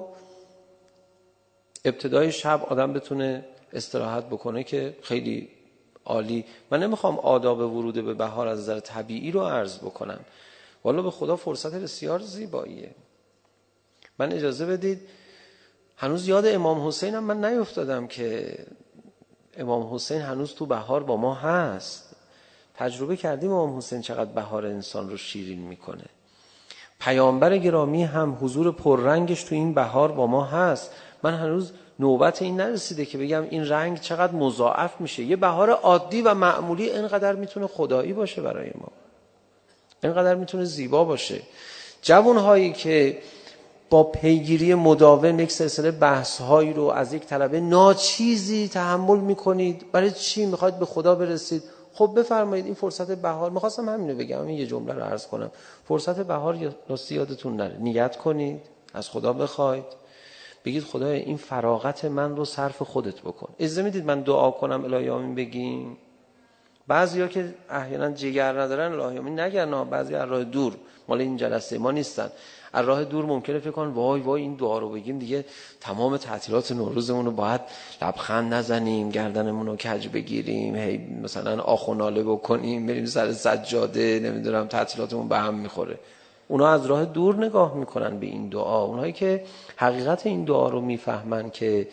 ابتدای شب آدم بتونه استراحت بکنه که خیلی عالی. من نمیخوام آداب ورود به بهار از نظر طبیعی رو عرض بکنم، والا به خدا فرصت بسیار زیباییه. من اجازه بدید هنوز یاد امام حسین هم من نیفتادم که امام حسین هنوز تو بهار با ما هست. تجربه کردیم امام حسین چقدر بهار انسان رو شیرین میکنه. پیامبر گرامی هم حضور پررنگش تو این بهار با ما هست. من هنوز نوبت این نرسیده که بگم این رنگ چقدر مضاعف میشه. یه بهار عادی و معمولی اینقدر میتونه خدایی باشه برای ما، اینقدر میتونه زیبا باشه. جوانهایی که با پیگیری مداوم یک سلسله بحث‌هایی رو از یک طلبه ناچیزی تحمل میکنید، برای چی؟ میخواید به خدا برسید. خب بفرمایید این فرصت بهار، میخواستم همینو بگم، این یه جمله رو عرض کنم. فرصت بهار راستی یادتون نره، نیت کنید، از خدا بخواید، بگید خدایا این فراغت من رو صرف خودت بکن. اجازه میدید من دعا کنم الهی آمین بگیم؟ بعضیا که احیانا جگر ندارن الهی آمین نگن، بعضی از راه دور، مال این جلسه ما نیستن، از راه دور ممکنه فکر کنن وای این دعا رو بگیم دیگه تمام تعطیلات نوروزمون رو باید لبخند نزنیم، گردنمون رو کج بگیریم، هی مثلا آخ و ناله بکنیم، بریم سر سجاده، نمیدونم تعطیلاتمون به هم میخوره. اونا از راه دور نگاه میکنن به این دعا. اونایی که حقیقت این دعا رو میفهمن، که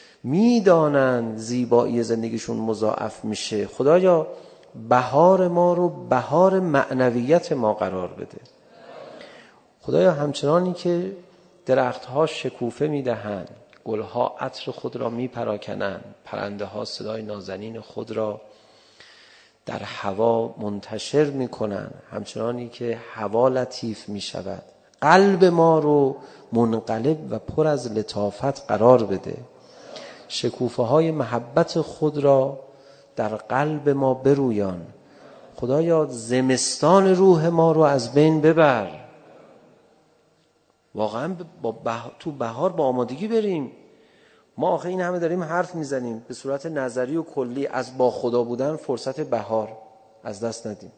میدانن زیبایی زندگیشون مضاعف میشه، خدایا بهار ما رو بهار معنویت ما قرار بده. خدایا همچنانی که درختها شکوفه میدهند، گلها عطر خود را میپراکنند، پرنده ها صدای نازنین خود را در هوا منتشر میکنند، همچنانی که هوا لطیف میشود، قلب ما رو منقلب و پر از لطافت قرار بده. شکوفه های محبت خود را در قلب ما برویان. خدایا زمستان روح ما رو از بین ببر. واقعا تو بهار با آمادگی بریم. ما آخه این همه داریم حرف میزنیم به صورت نظری و کلی از با خدا بودن، فرصت بهار از دست ندیم.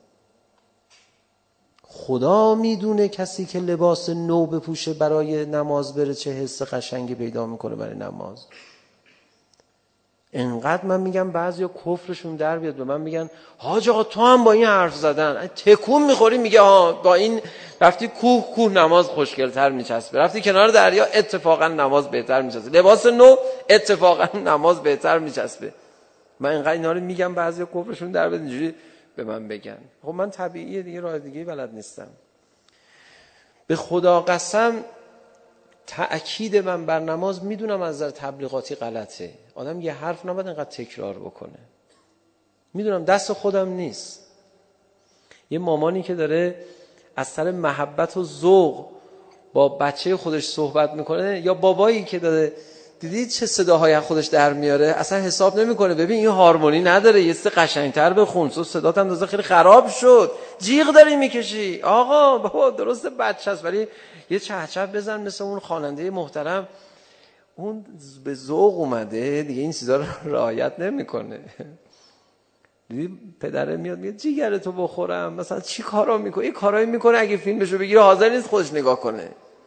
خدا میدونه کسی که لباس نو بپوشه برای نماز بره چه حس قشنگی پیدا میکنه برای نماز. انقدر من میگم بعضیا کفرشون در بیاد به من میگن حاج آقا تو هم با این حرف زدن تکون میخوری، میگه ها با این رفتی کوه نماز خوشگل‌تر میچسبه، رفتی کنار دریا اتفاقا نماز بهتر میچسبه، لباس نو اتفاقا نماز بهتر میچسبه. من اینقدر اینا رو میگم بعضیا کفرشون در بیاد اینجوری به من بگن. خب من طبیعیه دیگه، راه دیگه بلد نیستم. به خدا قسم تأکید من بر نماز میدونم از نظر تبلیغاتی غلطه. آدم یه حرف نباید اینقدر تکرار بکنه. میدونم دست خودم نیست. یه مامانی که داره از سر محبت و ذوق با بچه خودش صحبت میکنه، یا بابایی که داره دیدید چه صداهایی از خودش در میاره، اصلا حساب نمیکنه ببین این هارمونی نداره، یه چیز قشنگتر بخون، تو صدات هم دازه خیلی خراب شد، جیغ داری میکشی. آقا بابا درسته بچه است ولی یه چهچه بزن مثل اون خواننده محترم، اون به ذوق اومده دیگه این چیزا رو رعایت نمیکنه. دیدی پدره میاد میگه جیگرتو بخورم، مثلا چی کارا میکنه؟ این کارایی میکنه اگه فیلمشو بگیره حاضر نیست خودش نگاه کنه.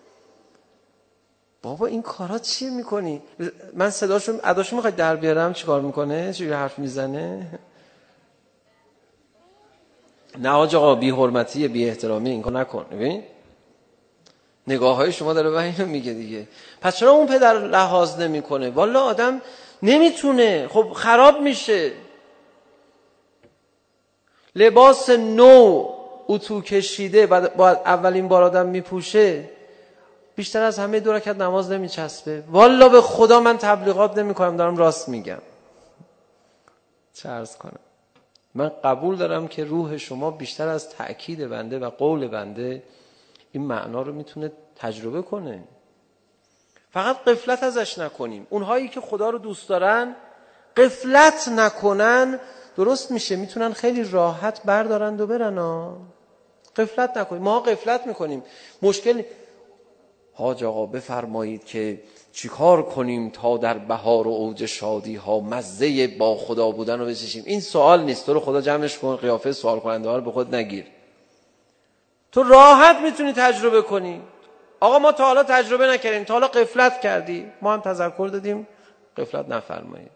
بابا این کارا چیه میکنی؟ من صداشو اداشو میخوای در بیارم چیکار میکنه؟ چجوری حرف میزنه؟ نه آقا بی حرمتی بی احترامی این کار نکن. ببین نگاه های شما داره اینو میگه دیگه. پس چرا اون پدر لحاظ نمیکنه؟ والا آدم نمیتونه، خب خراب میشه. لباس نو اتو کشیده بعد اولین بار آدم میپوشه، بیشتر از همه 2 رکعت نماز نمیچسبه. والا به خدا من تبلیغات نمیکنم، دارم راست میگم. چه عرض کنم؟ من قبول دارم که روح شما بیشتر از تأکید بنده و قول بنده این معنا رو میتونه تجربه کنه. فقط غفلت ازش نکنیم. اونهایی که خدا رو دوست دارن غفلت نکنن، درست میشه، میتونن خیلی راحت بردارند و برن. غفلت نکنیم. ما غفلت میکنیم. مشکل حاج آقا بفرمایید که چیکار کنیم تا در بهار و اوج شادی ها مزه با خدا بودن رو بچشیم. این سوال نیست. تو رو خدا جمعش کن، قیافه سوال کننده ها رو به خود نگیر. تو راحت میتونی تجربه کنی. آقا ما تا حالا تجربه نکردیم، تا حالا غفلت کردی، ما هم تذکر دادیم غفلت نفرمایید.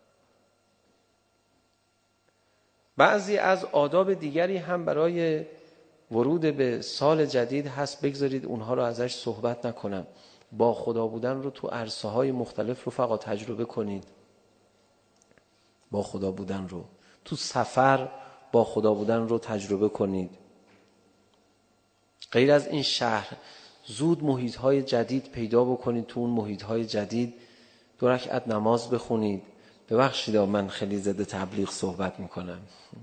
بعضی از آداب دیگری هم برای ورود به سال جدید هست، بگذارید اونها رو ازش صحبت نکنم. با خدا بودن رو تو عرصه های مختلف رو فقط تجربه کنید. با خدا بودن رو تو سفر، با خدا بودن رو تجربه کنید. غیر از این شهر زود محیط های جدید پیدا بکنید، تو اون محیط های جدید 2 رکعت نماز بخونید. ببخشید من خیلی ضد تبلیغ صحبت میکنم.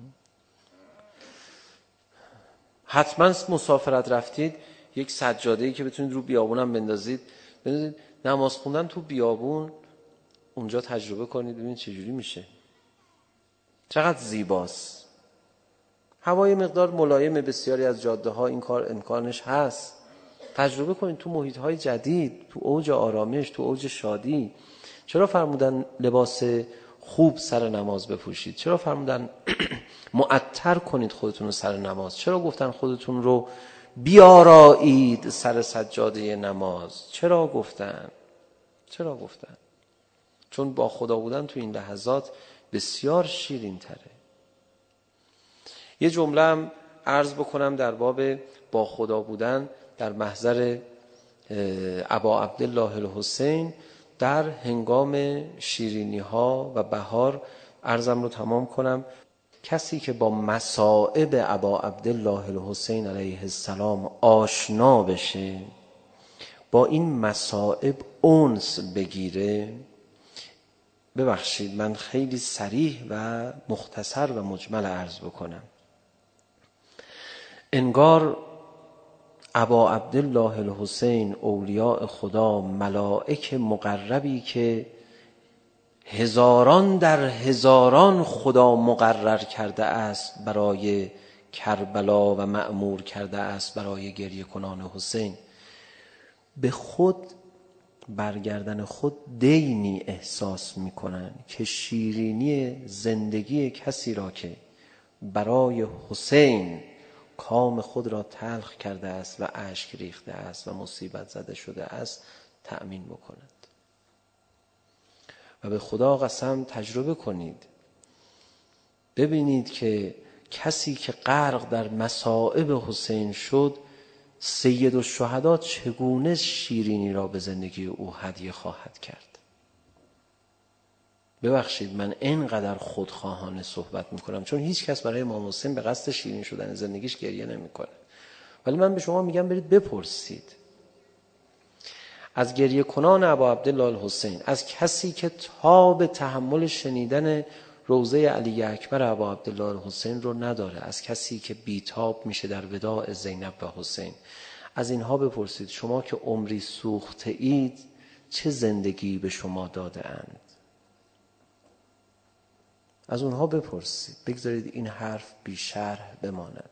حتما مسافرت رفتید یک سجاده‌ای که بتونید رو بیابونم بندازید، نماز خوندن تو بیابون اونجا تجربه کنید، ببینید چجوری میشه. چقدر زیباست. هوای مقدار ملایم، بسیاری از جاده ها این کار امکانش هست. تجربه کنید تو محیط های جدید، تو اوج آرامش، تو اوج شادی. چرا فرمودن لباس خوب سر نماز بپوشید؟ چرا فرمودن معطر کنید خودتون رو سر نماز؟ چرا گفتن خودتون رو بیارایید سر سجاده نماز؟ چرا گفتن؟ چون با خدا بودن تو این لحظات بسیار شیرین تره. یه جمله هم عرض بکنم در باب با خدا بودن در محضر ابا عبدالله الحسین در هنگام شیرینی ها و بهار. عرضم رو تمام کنم. کسی که با مصائب ابا عبدالله الحسین علیه السلام آشنا بشه، با این مصائب انس بگیره، ببخشید من خیلی صریح و مختصر و مجمل عرض بکنم، انگار ابا عبدالله الحسین اولیاء خدا، ملائک مقربی که هزاران در هزاران خدا مقرر کرده است برای کربلا و مأمور کرده است برای گریه کنان حسین، به خود برگردن خود دینی احساس میکنن که شیرینی زندگی کسی را که برای حسین کام خود را تلخ کرده است و اشک ریخته است و مصیبت زده شده است تأمین بکنند. و به خدا قسم تجربه کنید، ببینید که کسی که غرق در مصائب حسین شد، سید الشهدا چگونه شیرینی را به زندگی او هدیه خواهد کرد. ببخشید من اینقدر خودخواهانه صحبت میکنم، چون هیچ کس برای امام حسین به قصد شیرین شدن زندگیش گریه نمیکنه، ولی من به شما میگم برید بپرسید از گریه کنان ابا عبدالله الحسین، از کسی که تاب تحمل شنیدن روضه علی اکبر ابا عبدالله الحسین رو نداره، از کسی که بیتاب میشه در وداع زینب و حسین، از اینها بپرسید شما که عمری سوخته اید چه زندگی به شما داده اند. از اونها بپرسید، بگذارید این حرف بی شرح بماند.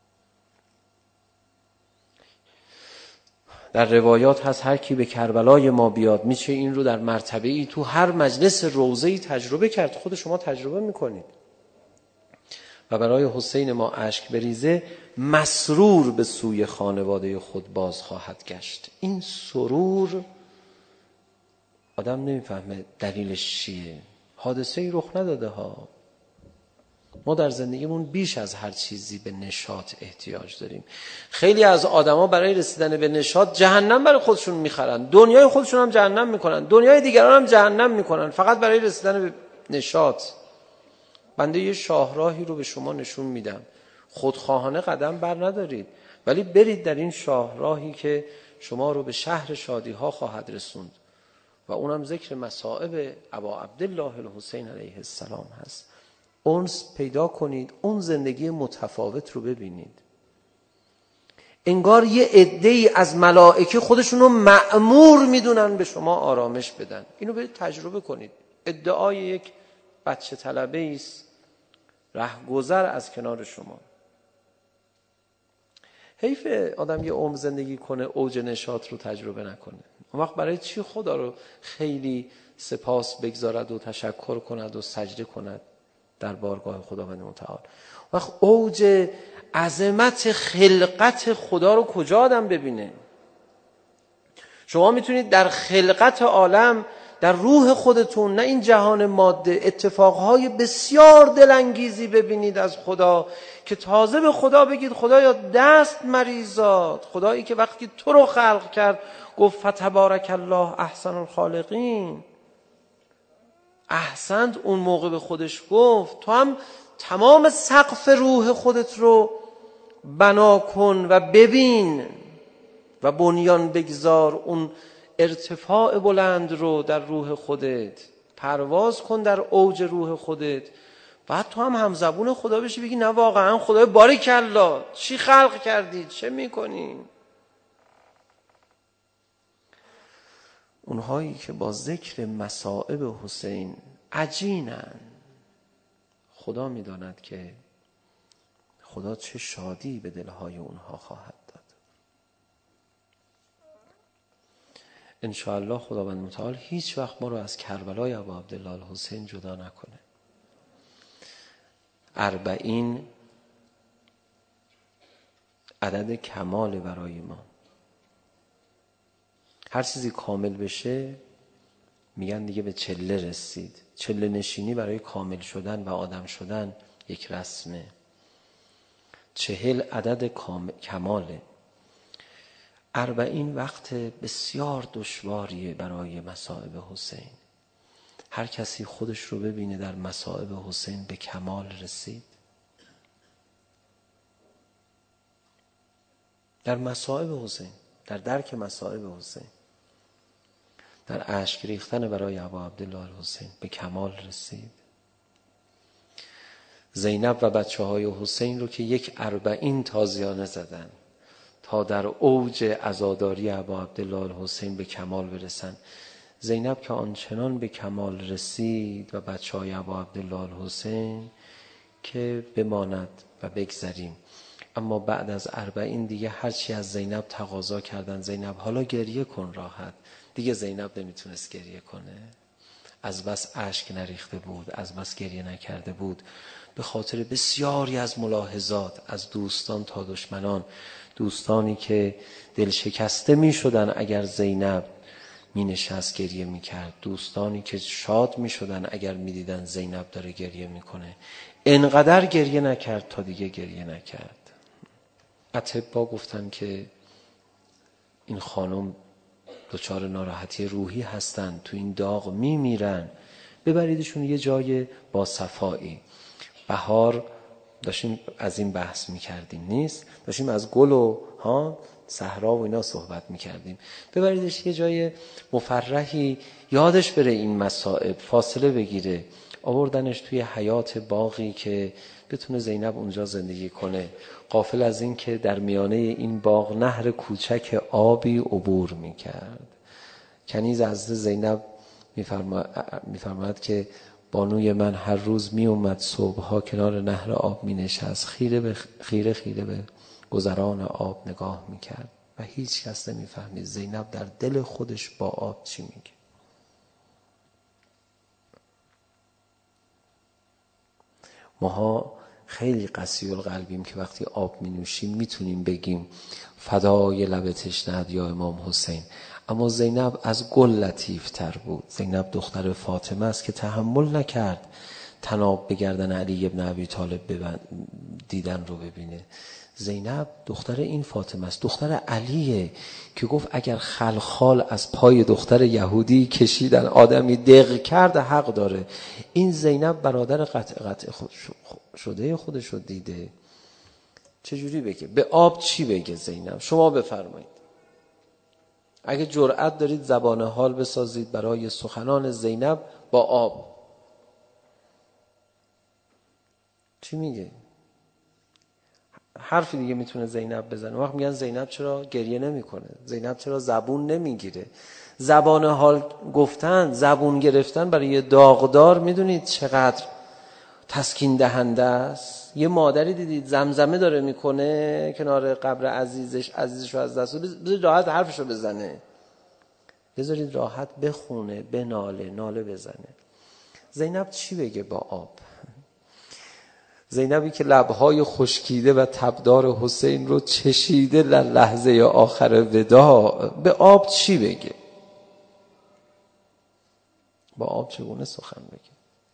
در روایات هست هر کی به کربلای ما بیاد میشه این رو در مرتبه ای تو هر مجلس روضه‌ای تجربه کرد. خود شما تجربه میکنید و برای حسین ما اشک بریزه مسرور به سوی خانواده خود باز خواهد گشت. این سرور آدم نمیفهمه دلیلش چیه. حادثه ای رخ نداده ها. ما در زندگیمون بیش از هر چیزی به نشاط احتیاج داریم. خیلی از آدما برای رسیدن به نشاط جهنم برای خودشون میخرن، دنیای خودشون هم جهنم میکنن، دنیای دیگران هم جهنم میکنن، فقط برای رسیدن به نشاط. بنده یه شاهراهی رو به شما نشون میدم، خودخواهانه قدم بر ندارید، ولی برید در این شاهراهی که شما رو به شهر شادی ها خواهد رسوند و اونم ذکر مصائب ابا عبدالله الحسین علیه السلام هست. انس پیدا کنید، اون زندگی متفاوت رو ببینید. انگار یه عده‌ای از ملائکه خودشون رو مأمور میدونن به شما آرامش بدن. اینو برید تجربه کنید. ادعای یک بچه طلبه است رهگذر از کنار شما. حیف آدم یه عمر زندگی کنه اوج نشاط رو تجربه نکنه. اون وقت برای چی خدا رو خیلی سپاس بگذارد و تشکر کند و سجده کند در بارگاه خداوند متعال؟ وقت اوج عظمت خلقت خدا رو کجا آدم ببینه؟ شما میتونید در خلقت عالم، در روح خودتون، نه این جهان ماده، اتفاقهای بسیار دلانگیزی ببینید از خدا که تازه به خدا بگید خدایا دست مریزاد. خدایی که وقتی تو رو خلق کرد گفت فتبارک الله احسن الخالقین، احسنت، اون موقع به خودش گفت تو هم تمام سقف روح خودت رو بنا کن و ببین و بنیان بگذار اون ارتفاع بلند رو در روح خودت، پرواز کن در اوج روح خودت. بعد تو هم همزبون خدا بشی بگی نه واقعا خدای بارک الله، چی خلق کردید، چه میکنین؟ اونهایی که با ذکر مصائب حسین عجینن، خدا میداند که خدا چه شادی به دلهای اونها خواهد داد. انشاءالله خداوند متعال هیچ وقت ما رو از کربلای ابا عبدالله الحسین جدا نکنه. 40 عدد کمال برای ما. هر چیزی کامل بشه میگن دیگه به چله رسید. چله نشینی برای کامل شدن و آدم شدن یک رسمه. 40 عدد کماله. 40 وقت بسیار دشواریه برای مصائب حسین. هر کسی خودش رو ببینه در مصائب حسین به کمال رسید. در مصائب حسین، در درک مصائب حسین، در اشک ریختن برای ابا عبدالله الحسین به کمال رسید. زینب و بچه‌های حسین رو که یک 40 تازیانه زدن تا در اوج عزاداری ابا عبدالله الحسین به کمال برسن. زینب که آنچنان به کمال رسید و بچه‌های ابا عبدالله الحسین که بماند و بگذریم. اما بعد از 40 دیگه هرچی از زینب تقاضا کردن، زینب حالا گریه کن راحت، دیگه زینب نمیتونست گریه کنه. از بس اشک نریخته بود، از بس گریه نکرده بود، به خاطر بسیاری از ملاحظات از دوستان تا دشمنان. دوستانی که دل شکسته می شدن اگر زینب می نشست گریه می کرد، دوستانی که شاد می شدن اگر می دیدن زینب داره گریه می کنه. انقدر گریه نکرد تا دیگه گریه نکرد. اطبا گفتن که این خانم دچار ناراحتی روحی هستن، تو این داغ می میرن، ببریدشون یه جای با صفایی. بهار داشتیم از این بحث میکردیم، نیست؟ داشتیم از گل و صحرا و اینا صحبت میکردیم. ببریدش یه جای مفرحی، یادش بره این مصائب، فاصله بگیره. آوردنش توی حیات باغی که بتونه زینب اونجا زندگی کنه، غافل از این که در میانه این باغ نهر کوچک آبی عبور میکرد. کنیز حضرت زینب میفرماید که بانوی من هر روز می اومد صبحها کنار نهر آب می نشست، خیره به گذران آب نگاه می کرد و هیچ کس نمی فهمید زینب در دل خودش با آب چی میگه. ماها خیلی قسی القلبیم که وقتی آب می نوشیم میتونیم بگیم فدای لب تشنه‌ات یا امام حسین. اما زینب از گل لطیف تر بود. زینب دختر فاطمه است که تحمل نکرد طناب به گردن علی ابن ابی طالب دیدن رو ببینه. زینب دختر این فاطمه است، دختر علیه که گفت اگر خلخال از پای دختر یهودی کشیدن آدمی دق کرد حق داره. این زینب برادر قطع شده خودش رو دیده، چجوری بگه؟ به آب چی بگه زینب؟ شما بفرمایید. اگه جرأت دارید زبان حال بسازید برای سخنان زینب با آب، چی میگه؟ حرفی دیگه میتونه زینب بزنه. وقت میگن زینب چرا گریه نمیکنه؟ زینب چرا زبون نمیگیره؟ زبان حال گفتن، زبون گرفتن برای داغدار میدونید چقدر تسکین دهنده است؟ یه مادری دیدید زمزمه داره میکنه کنار قبر عزیزش رو از دست، بذارید راحت حرفشو بزنه، بذارید راحت بخونه، ناله بزنه. زینب چی بگه با آب؟ زینبی که لبهای خشکیده و تبدار حسین رو چشیده در لحظه آخر وداع، به آب چی بگه؟ با آب چگونه سخن بگه؟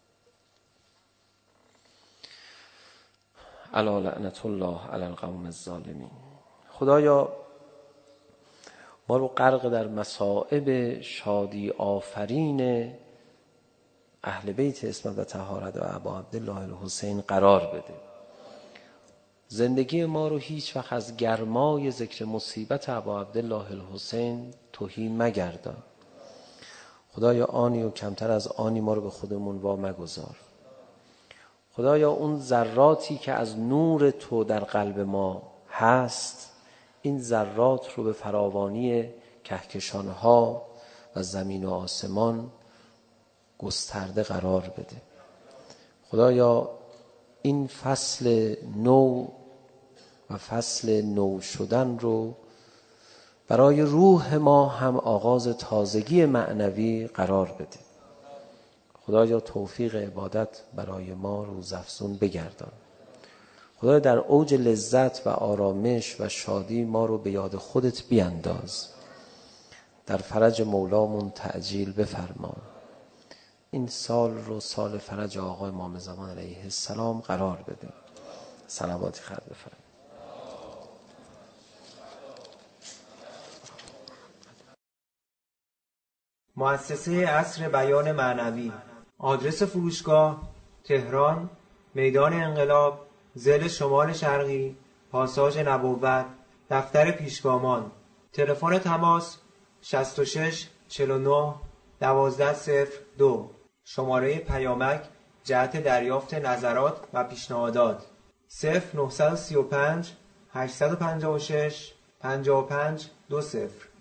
الا لعنت الله علی القوم الظالمین. خدایا ما رو غرق در مصائب شادی آفرین اهل بیت عصمت و طهارت و ابا عبدالله الحسین قرار بده. زندگی ما رو هیچ وقت از گرمای ذکر مصیبت ابا عبدالله الحسین تهی مگردان. خدایا آنی و کمتر از آنی ما رو به خودمون وا مگذار. خدایا اون ذراتی که از نور تو در قلب ما هست، این ذرات رو به فراوانی کهکشانها و زمین و آسمان گسترده قرار بده. خدایا این فصل نو و فصل نو شدن رو برای روح ما هم آغاز تازگی معنوی قرار بده. خدایا توفیق عبادت برای ما روزافزون بگردان. خدایا در اوج لذت و آرامش و شادی ما رو به یاد خودت بینداز. در فرج مولامون تعجیل بفرما. این سال رو سال فرج آقا امام زمان علیه السلام قرار بده. صلواتی خیر بفرما. مؤسسه عصر بیان معنوی. آدرس فروشگاه: تهران، میدان انقلاب، ضلع شمال شرقی، پاساژ نبوت، دفتر پیشگامان. تلفن تماس 66 49 1202. شماره پیامک جهت دریافت نظرات و پیشنهادات 0935 856 55 20.